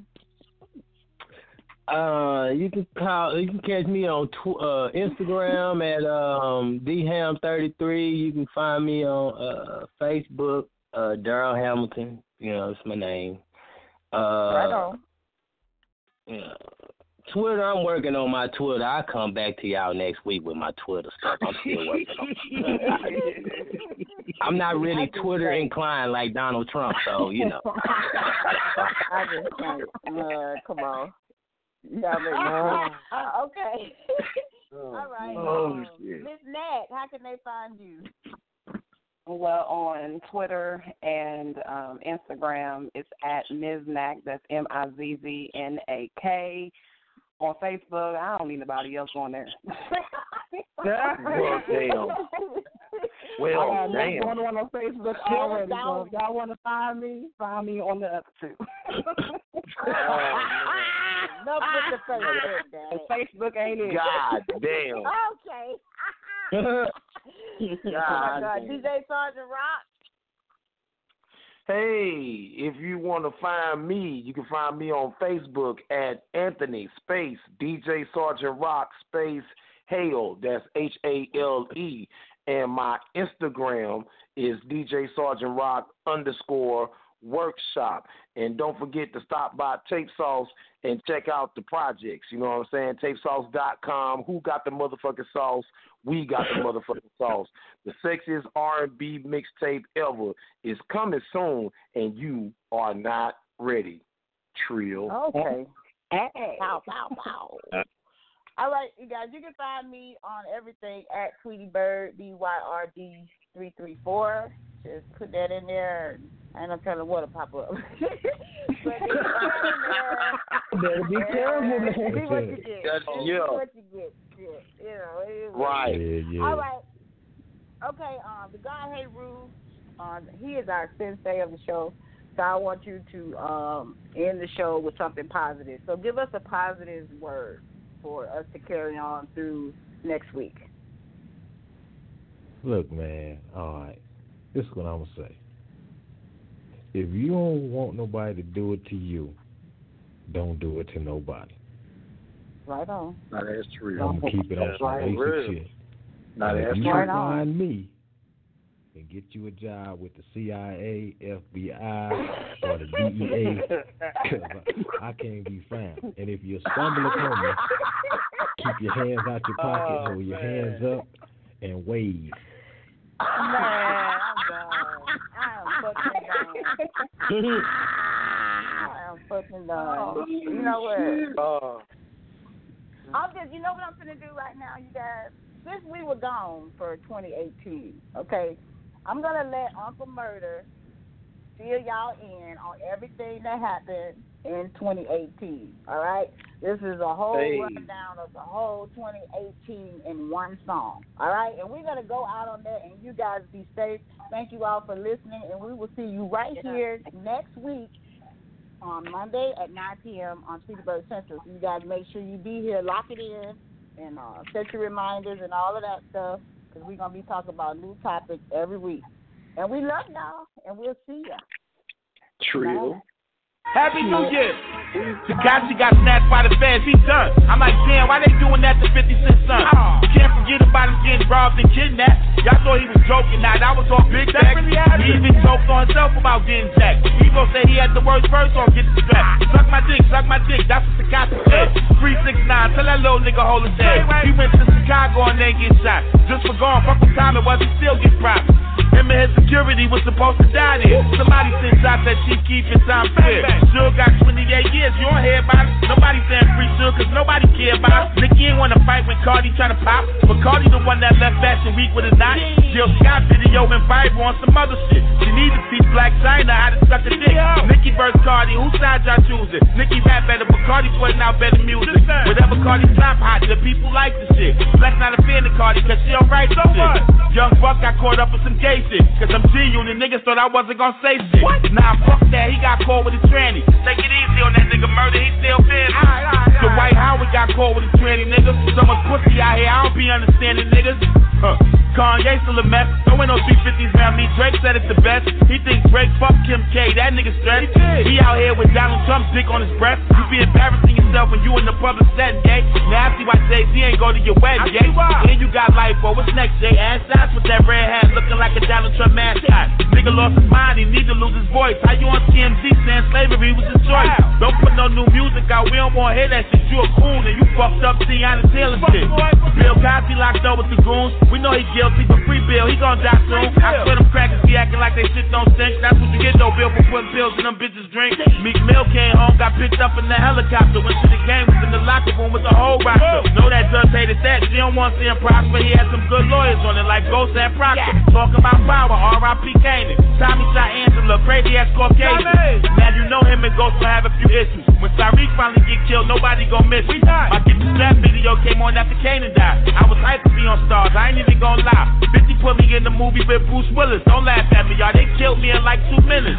You can catch me on Instagram at dham33. You can find me on Facebook, Daryl Hamilton. You know, it's my name. Right on. Twitter, I'm working on my Twitter. I'll come back to y'all next week with my Twitter stuff. I'm still working on it. I'm not really Twitter inclined like Donald Trump, so, you know. I just can't. Come on. Okay. All right. Miss Nat, how can they find you? Well, on Twitter and Instagram, it's at Ms. Knack. That's MIZZNAK. On Facebook, I don't need nobody else on there. Well, damn. Well, damn. Going on Facebook already. So if y'all want to find me on the other two. No, put the Facebook down. Facebook ain't it. God damn. Okay. God, DJ Sergeant Rock. Hey, if you want to find me, you can find me on Facebook at Anthony space DJ Sergeant Rock space Hale. That's HALE. And my Instagram is DJ Sergeant Rock _workshop. And don't forget to stop by Tape Sauce and check out the projects. You know what I'm saying? TapeSauce.com. Who got the motherfucking sauce? We got the motherfucking sauce. The sexiest R&B mixtape ever is coming soon, and you are not ready. Trill. Okay. Hey. Pow, pow, pow. All right, you guys, you can find me on everything at Tweety Bird, BYRD334. Just put that in there. I ain't no telling what will pop up. But better be careful, man. See what you get. See what you get. You know, right. Yeah. All right. Okay, the guy Heru, he is our sensei of the show. So I want you to end the show with something positive. So give us a positive word for us to carry on through next week. Look, man, all right. This is what I'm going to say. If you don't want nobody to do it to you, don't do it to nobody. Right on. Now that's true. I'm going to keep it on some basic shit. Now that's if you right find me and get you a job with the CIA, FBI, or the DEA, I can't be found. And if you stumble upon me, keep your hands out your pocket, hold your hands up, and wave. Man, I'm done. I am fucking done. You know what? You know what I'm going to do right now, you guys? Since we were gone for 2018, okay, I'm going to let Uncle Murder fill y'all in on everything that happened in 2018, all right? This is a whole rundown of the whole 2018 in one song, all right? And we're going to go out on that, and you guys be safe. Thank you all for listening, and we will see you right here next week on Monday at 9 p.m. on Tweety Bird Central. So you guys make sure you be here, lock it in, and set your reminders and all of that stuff, because we're going to be talking about new topics every week. And we love y'all, and we'll see ya. Trill. Happy New Year. Tekashi got snatched by the feds, he done. I'm like, damn, why they doing that to 50 Cent son? You can't forget about him getting robbed and kidnapped. Y'all thought he was joking, now that was all big facts. He even joked on himself about getting jacked. People say he had the worst verse on Get the Strap. Suck my dick, that's what Tekashi said. 369, tell that little nigga hold his head. He went to Chicago and they get shot. Just for going, fuck with Tyler, was he still get props? Him and his security was supposed to die there. Somebody sent shots at Chief Keef in Times Square. Suge got 28 years, you don't hear about it. Nobody saying free Suge, cause nobody care about it. Nicki ain't wanna fight when Cardi tryna pop, but Cardi the one that left with a knot. Jill Scott video and Bible on some other shit. She need to teach Black China how to suck a dick. Nicki vs. Cardi, whose side y'all choosing? Nicki rap better, but Cardi putting out better music. Whatever Cardi flop hot, the people like the shit. Black not a fan of Cardi, cause she don't write the shit. Young Buck got caught up with some gay shit, cause I'm G-Unit, niggas thought I wasn't gonna say shit. Nah, fuck that, he got caught with a tranny. Take it easy on that nigga murder, he still busy. The White Howard got caught with a tranny, nigga. So much pussy out here, I don't be understanding niggas. Kanye still a mess. Don't win no 350s around me. Drake said it's the best. He thinks Drake fuck Kim K. That nigga stressed. He out here with Donald Trump's dick on his breast. You be embarrassing yourself when you in the public setting, gay. Now I see why Jay-Z ain't go to your wedding, gay. Then you got life, boy. What's next, Jay? Ass shots with that red hat looking like a Donald Trump mascot. Nigga lost his mind. He need to lose his voice. How you on TMZ saying slavery was his choice? Don't put no new music out. We don't want to hear that shit. You a coon and you fucked up Tiana Taylor shit. Bill Cosby locked up with the goons. We know he guilty, but free Bill, he gon' die soon. I swear them crackers be acting like they shit don't stink. That's what you get though, Bill, for putting pills in them bitches drink. Meek Mill came home, got picked up in the helicopter. Went to the game, was in the locker room with the whole roster. Know that judge hated that. She don't want to see him prosper. He had some good lawyers on it, like Ghost and Proctor. Talking about power, R.I.P. Kanan. Tommy shot Angela, crazy ass Caucasian. Now you know him and Ghost will have a few issues. When Tariq finally get killed, nobody gon' miss it. My Get the Strap video came on after Kanan died. I was hyped to be on Stars, I ain't even gon' lie. 50 put me in the movie with Bruce Willis. Don't laugh at me, y'all. They killed me in like 2 minutes.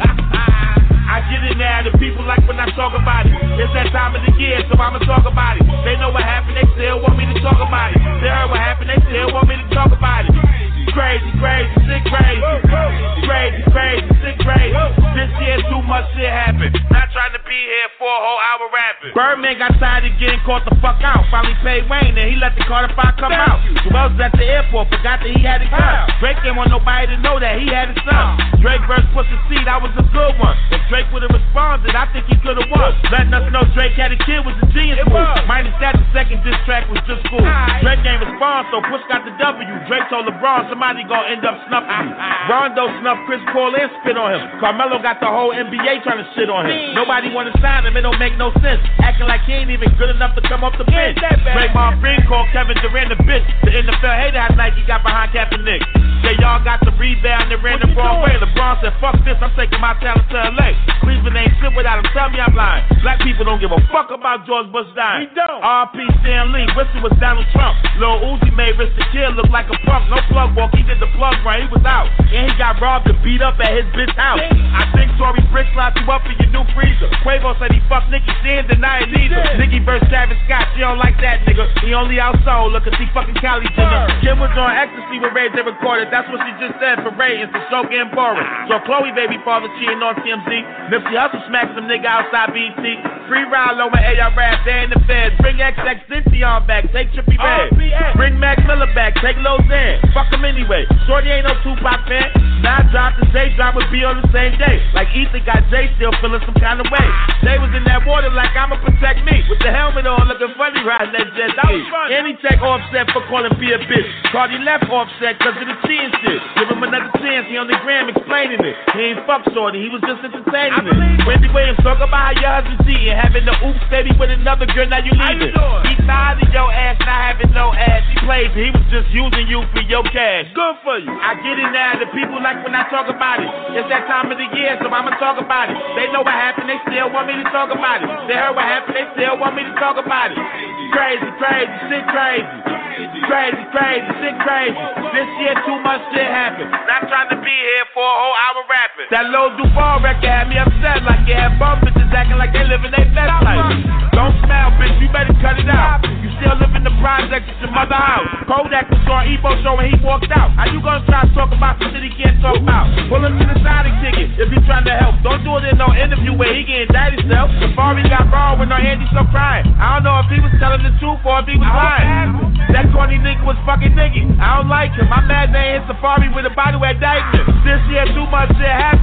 I get in there, the people like when I talk about it. It's that time of the year, so I'ma talk about it. They know what happened, they still want me to talk about it. They heard what happened, they still want me to talk about it. Crazy, crazy, sick, crazy. Crazy, crazy, sick, crazy. This year too much shit happened. Not trying to be here for a whole hour rapping. Birdman got tired of getting caught the fuck out. Finally paid Wayne, and he let the Carter 5 come out. Who else was at the airport, forgot that he had a gun. Drake didn't want nobody to know that he had a son. Drake versus Pussy C, that was a good one. If Drake would've responded, I think he could've won. Letting us know Drake had a kid was a genius move. Minus that, the second diss track was just cool. Drake ain't respond, so Push got the W. Drake told LeBron somebody gonna end up snuffing you. Rondo snuffed Chris Paul and spit on him. Carmelo got the whole NBA trying to shit on him. Nobody wanna sign him, it don't make no sense. Acting like he ain't even good enough to come off the bench. Draymond Green called Kevin Durant a bitch. The NFL hated how Nike got behind Kaepernick. Say y'all got the rebound and ran the wrong way. LeBron said, fuck this, I'm taking my talent to LA. Cleveland ain't shit without him, tell me I'm lying. Black people don't give a fuck about George Bush dying. R.P. Stan Lee, wish it was Donald Trump. Lil Uzi made Rich the Kid look like a punk. No plug walk, he did the plug run, he was out. And he got robbed and beat up at his bitch house. I think Tory Bricks locked you up in your new freezer. Quavo said he fucked Nicki, she ain't deny it either. Nicki versus Travis Scott, she don't like that nigga. He only outsold, look at see fucking Kylie Jenner. Kim was on ecstasy with Ray J recorded, that's what she just said for ratings, the show getting boring. So Chloe baby father cheating on TMZ. Nipsey Hussle smacks some nigga outside BET. Free ride low with AR rap, they in the feds. Bring XX Cynthia back, take Trippie Red. Bring Mac Miller back, take Lil Xan. Fuck him anyway, Shorty ain't no Tupac fan. Now drop and Jay drop would be on the same day. Like Ethan got Jay still feeling some kind of way. Jay was in that water like I'ma protect me. With the helmet on looking funny riding that jet ski. And he check Offset for calling B a bitch. Cardi left Offset cause of the cheating shit. Give him another chance, he on the gram explaining it. He ain't fuck Shorty, he was just entertaining it. Wendy Williams talk about how your husband cheating. Having the oops baby with another girl, now you leaving. He tired of your ass not having no ass. He played you, he was just using you for your cash. Good for you. I get it now, the people like when I talk about it. It's that time of the year, so I'ma talk about it. They know what happened, they still want me to talk about it. They heard what happened, they still want me to talk about it. Crazy, crazy, shit crazy. Crazy, crazy, shit crazy. This year too much shit happened. Not trying to be here for a whole hour rapping. That Lil Duval record had me upset like it had bum bitches acting like they living their best life. Don't smile, bitch, you better cut it out. You still live in the projects at your mother house. Kodak was on Evo show when he walked out. How you gonna try to talk about some shit he can't talk about? Pull him to the side and kick it if you trying to help. Don't do it in no interview where he getting that himself. Safari got raw when no Andy so crying. I don't know if he was telling the truth or if he was lying. That corny nigga was fucking nigga. I don't like him. I'm mad they hit Safari with a body at Dykeman. This year too much shit happened. Not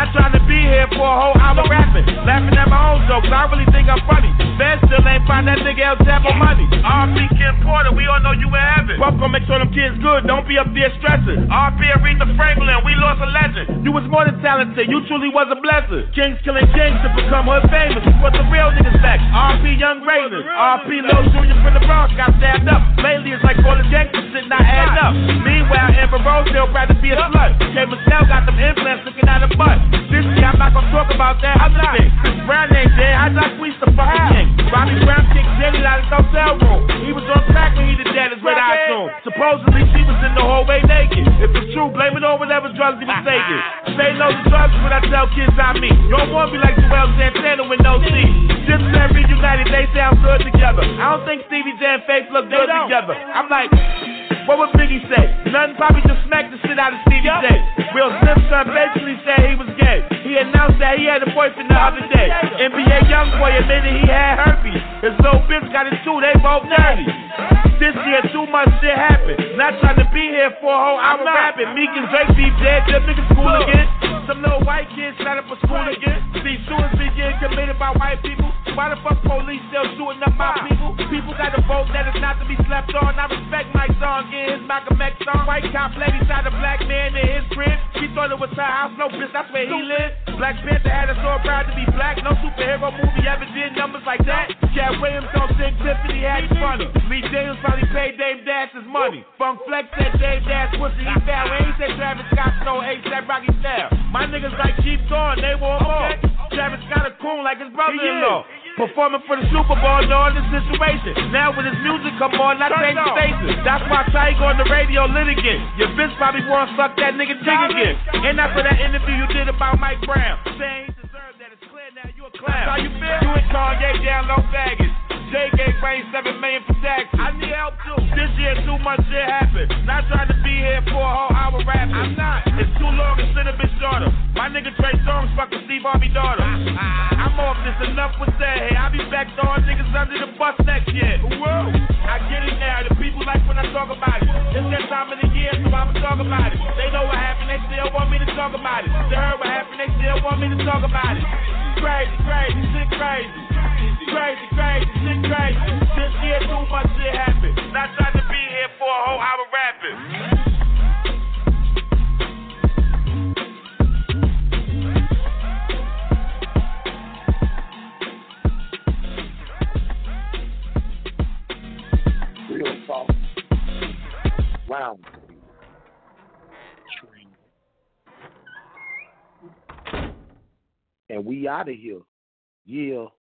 Not trying to be here for a whole hour rapping. Laughing at my own jokes, I really think I'm funny. Feds still ain't find that nigga El Chapo money. R.P. Kim Porter, we all know you in heaven. Puff gon' make sure them kids good, don't be up there stressing. R.P. Aretha Franklin, we lost a legend. You was more than talented, you truly was a blessing. Kings killing kings to become hood famous. What the real niggas back? R.P. Young Raiders, R.P. Lil Jr. from the Bronx got stabbed up. Lately it's like all the gangsters sitting not adding up. Meanwhile, Amber Rose still rather be a slut. K. Michelle got them implants looking out her butt. This year I'm not gonna talk about that other thing. Chris Brown ain't dead, I just squeezed the fucking king. Robbie Brown kicked Jenny out of the hotel room. He was on track when he did that, is what I assume. Supposedly she was in the hallway naked. If it's true, blame it on whatever drugs he was taking. Say no to drugs when I tell kids I meet. You don't want me like Joel Santana with no C. Dips and reunited, they sound good together. I don't think Stevie J and Faith look good together. I'm like, what would Biggie say? Nothing, probably just smack the shit out of Stevie J. Will Smith's son basically said he was gay. He announced that he had a boyfriend the other day. NBA YoungBoy admitted he had herpes. His little bitch got it too, they both dirty. This year too much shit happened. Not trying to be here for a whole hour rapping. Meek and Drake be dead, them niggas school again. Some little white kids set up for school again. See, shootings be getting committed by white people. Why the fuck police still shooting up my people? People got a vote that is not to be slept on. I respect Mike song, getting his Malcolm X song. White cop lady shot a black man in his crib. She thought it was her house, no bitch, that's where he lived. Black Panther had us all proud to be black. No superhero movie ever did numbers like that. Cat Williams don't think Tiffany had it funny. Lee James probably paid Dame Dash his money. Funk Flex said Dame Dash pussy he found. When he said Travis Scott stole A$AP Rocky style. My niggas like Chief Dawn, they want more. Travis Scott a coon like his brother-in-law. Performing for the Super Bowl, knowing the situation. Now when his music come on, I change the station. That's why Ty go on the radio lit again. Your bitch probably wanna suck that nigga dick again. And after that interview you did about Mike Brown, saying he deserved that, it's clear now you a clown. How you feel? You and Kanye down low baggage. Jay gave Wayne $7 million for taxes. I need help too. This year too much shit happened. Not trying to be here for a whole hour rapping. I'm not. It's too long to send a bitch daughter. My nigga Trey Songz fucking Steve Harvey daughter. I'm off this, enough with that. Hey, I'll be back throwing niggas under the bus next year. Whoa. I get it now. The people like when I talk about it. It's that time of the year, so I'ma talk about it. They know what happened, they still want me to talk about it. They heard what happened, they still want me to talk about it. Crazy, crazy, shit crazy. Crazy, crazy, shit crazy. This year too much shit happened. Not trying to be here for a whole hour rapping. Real talk. Round. And we out of here. Yeah.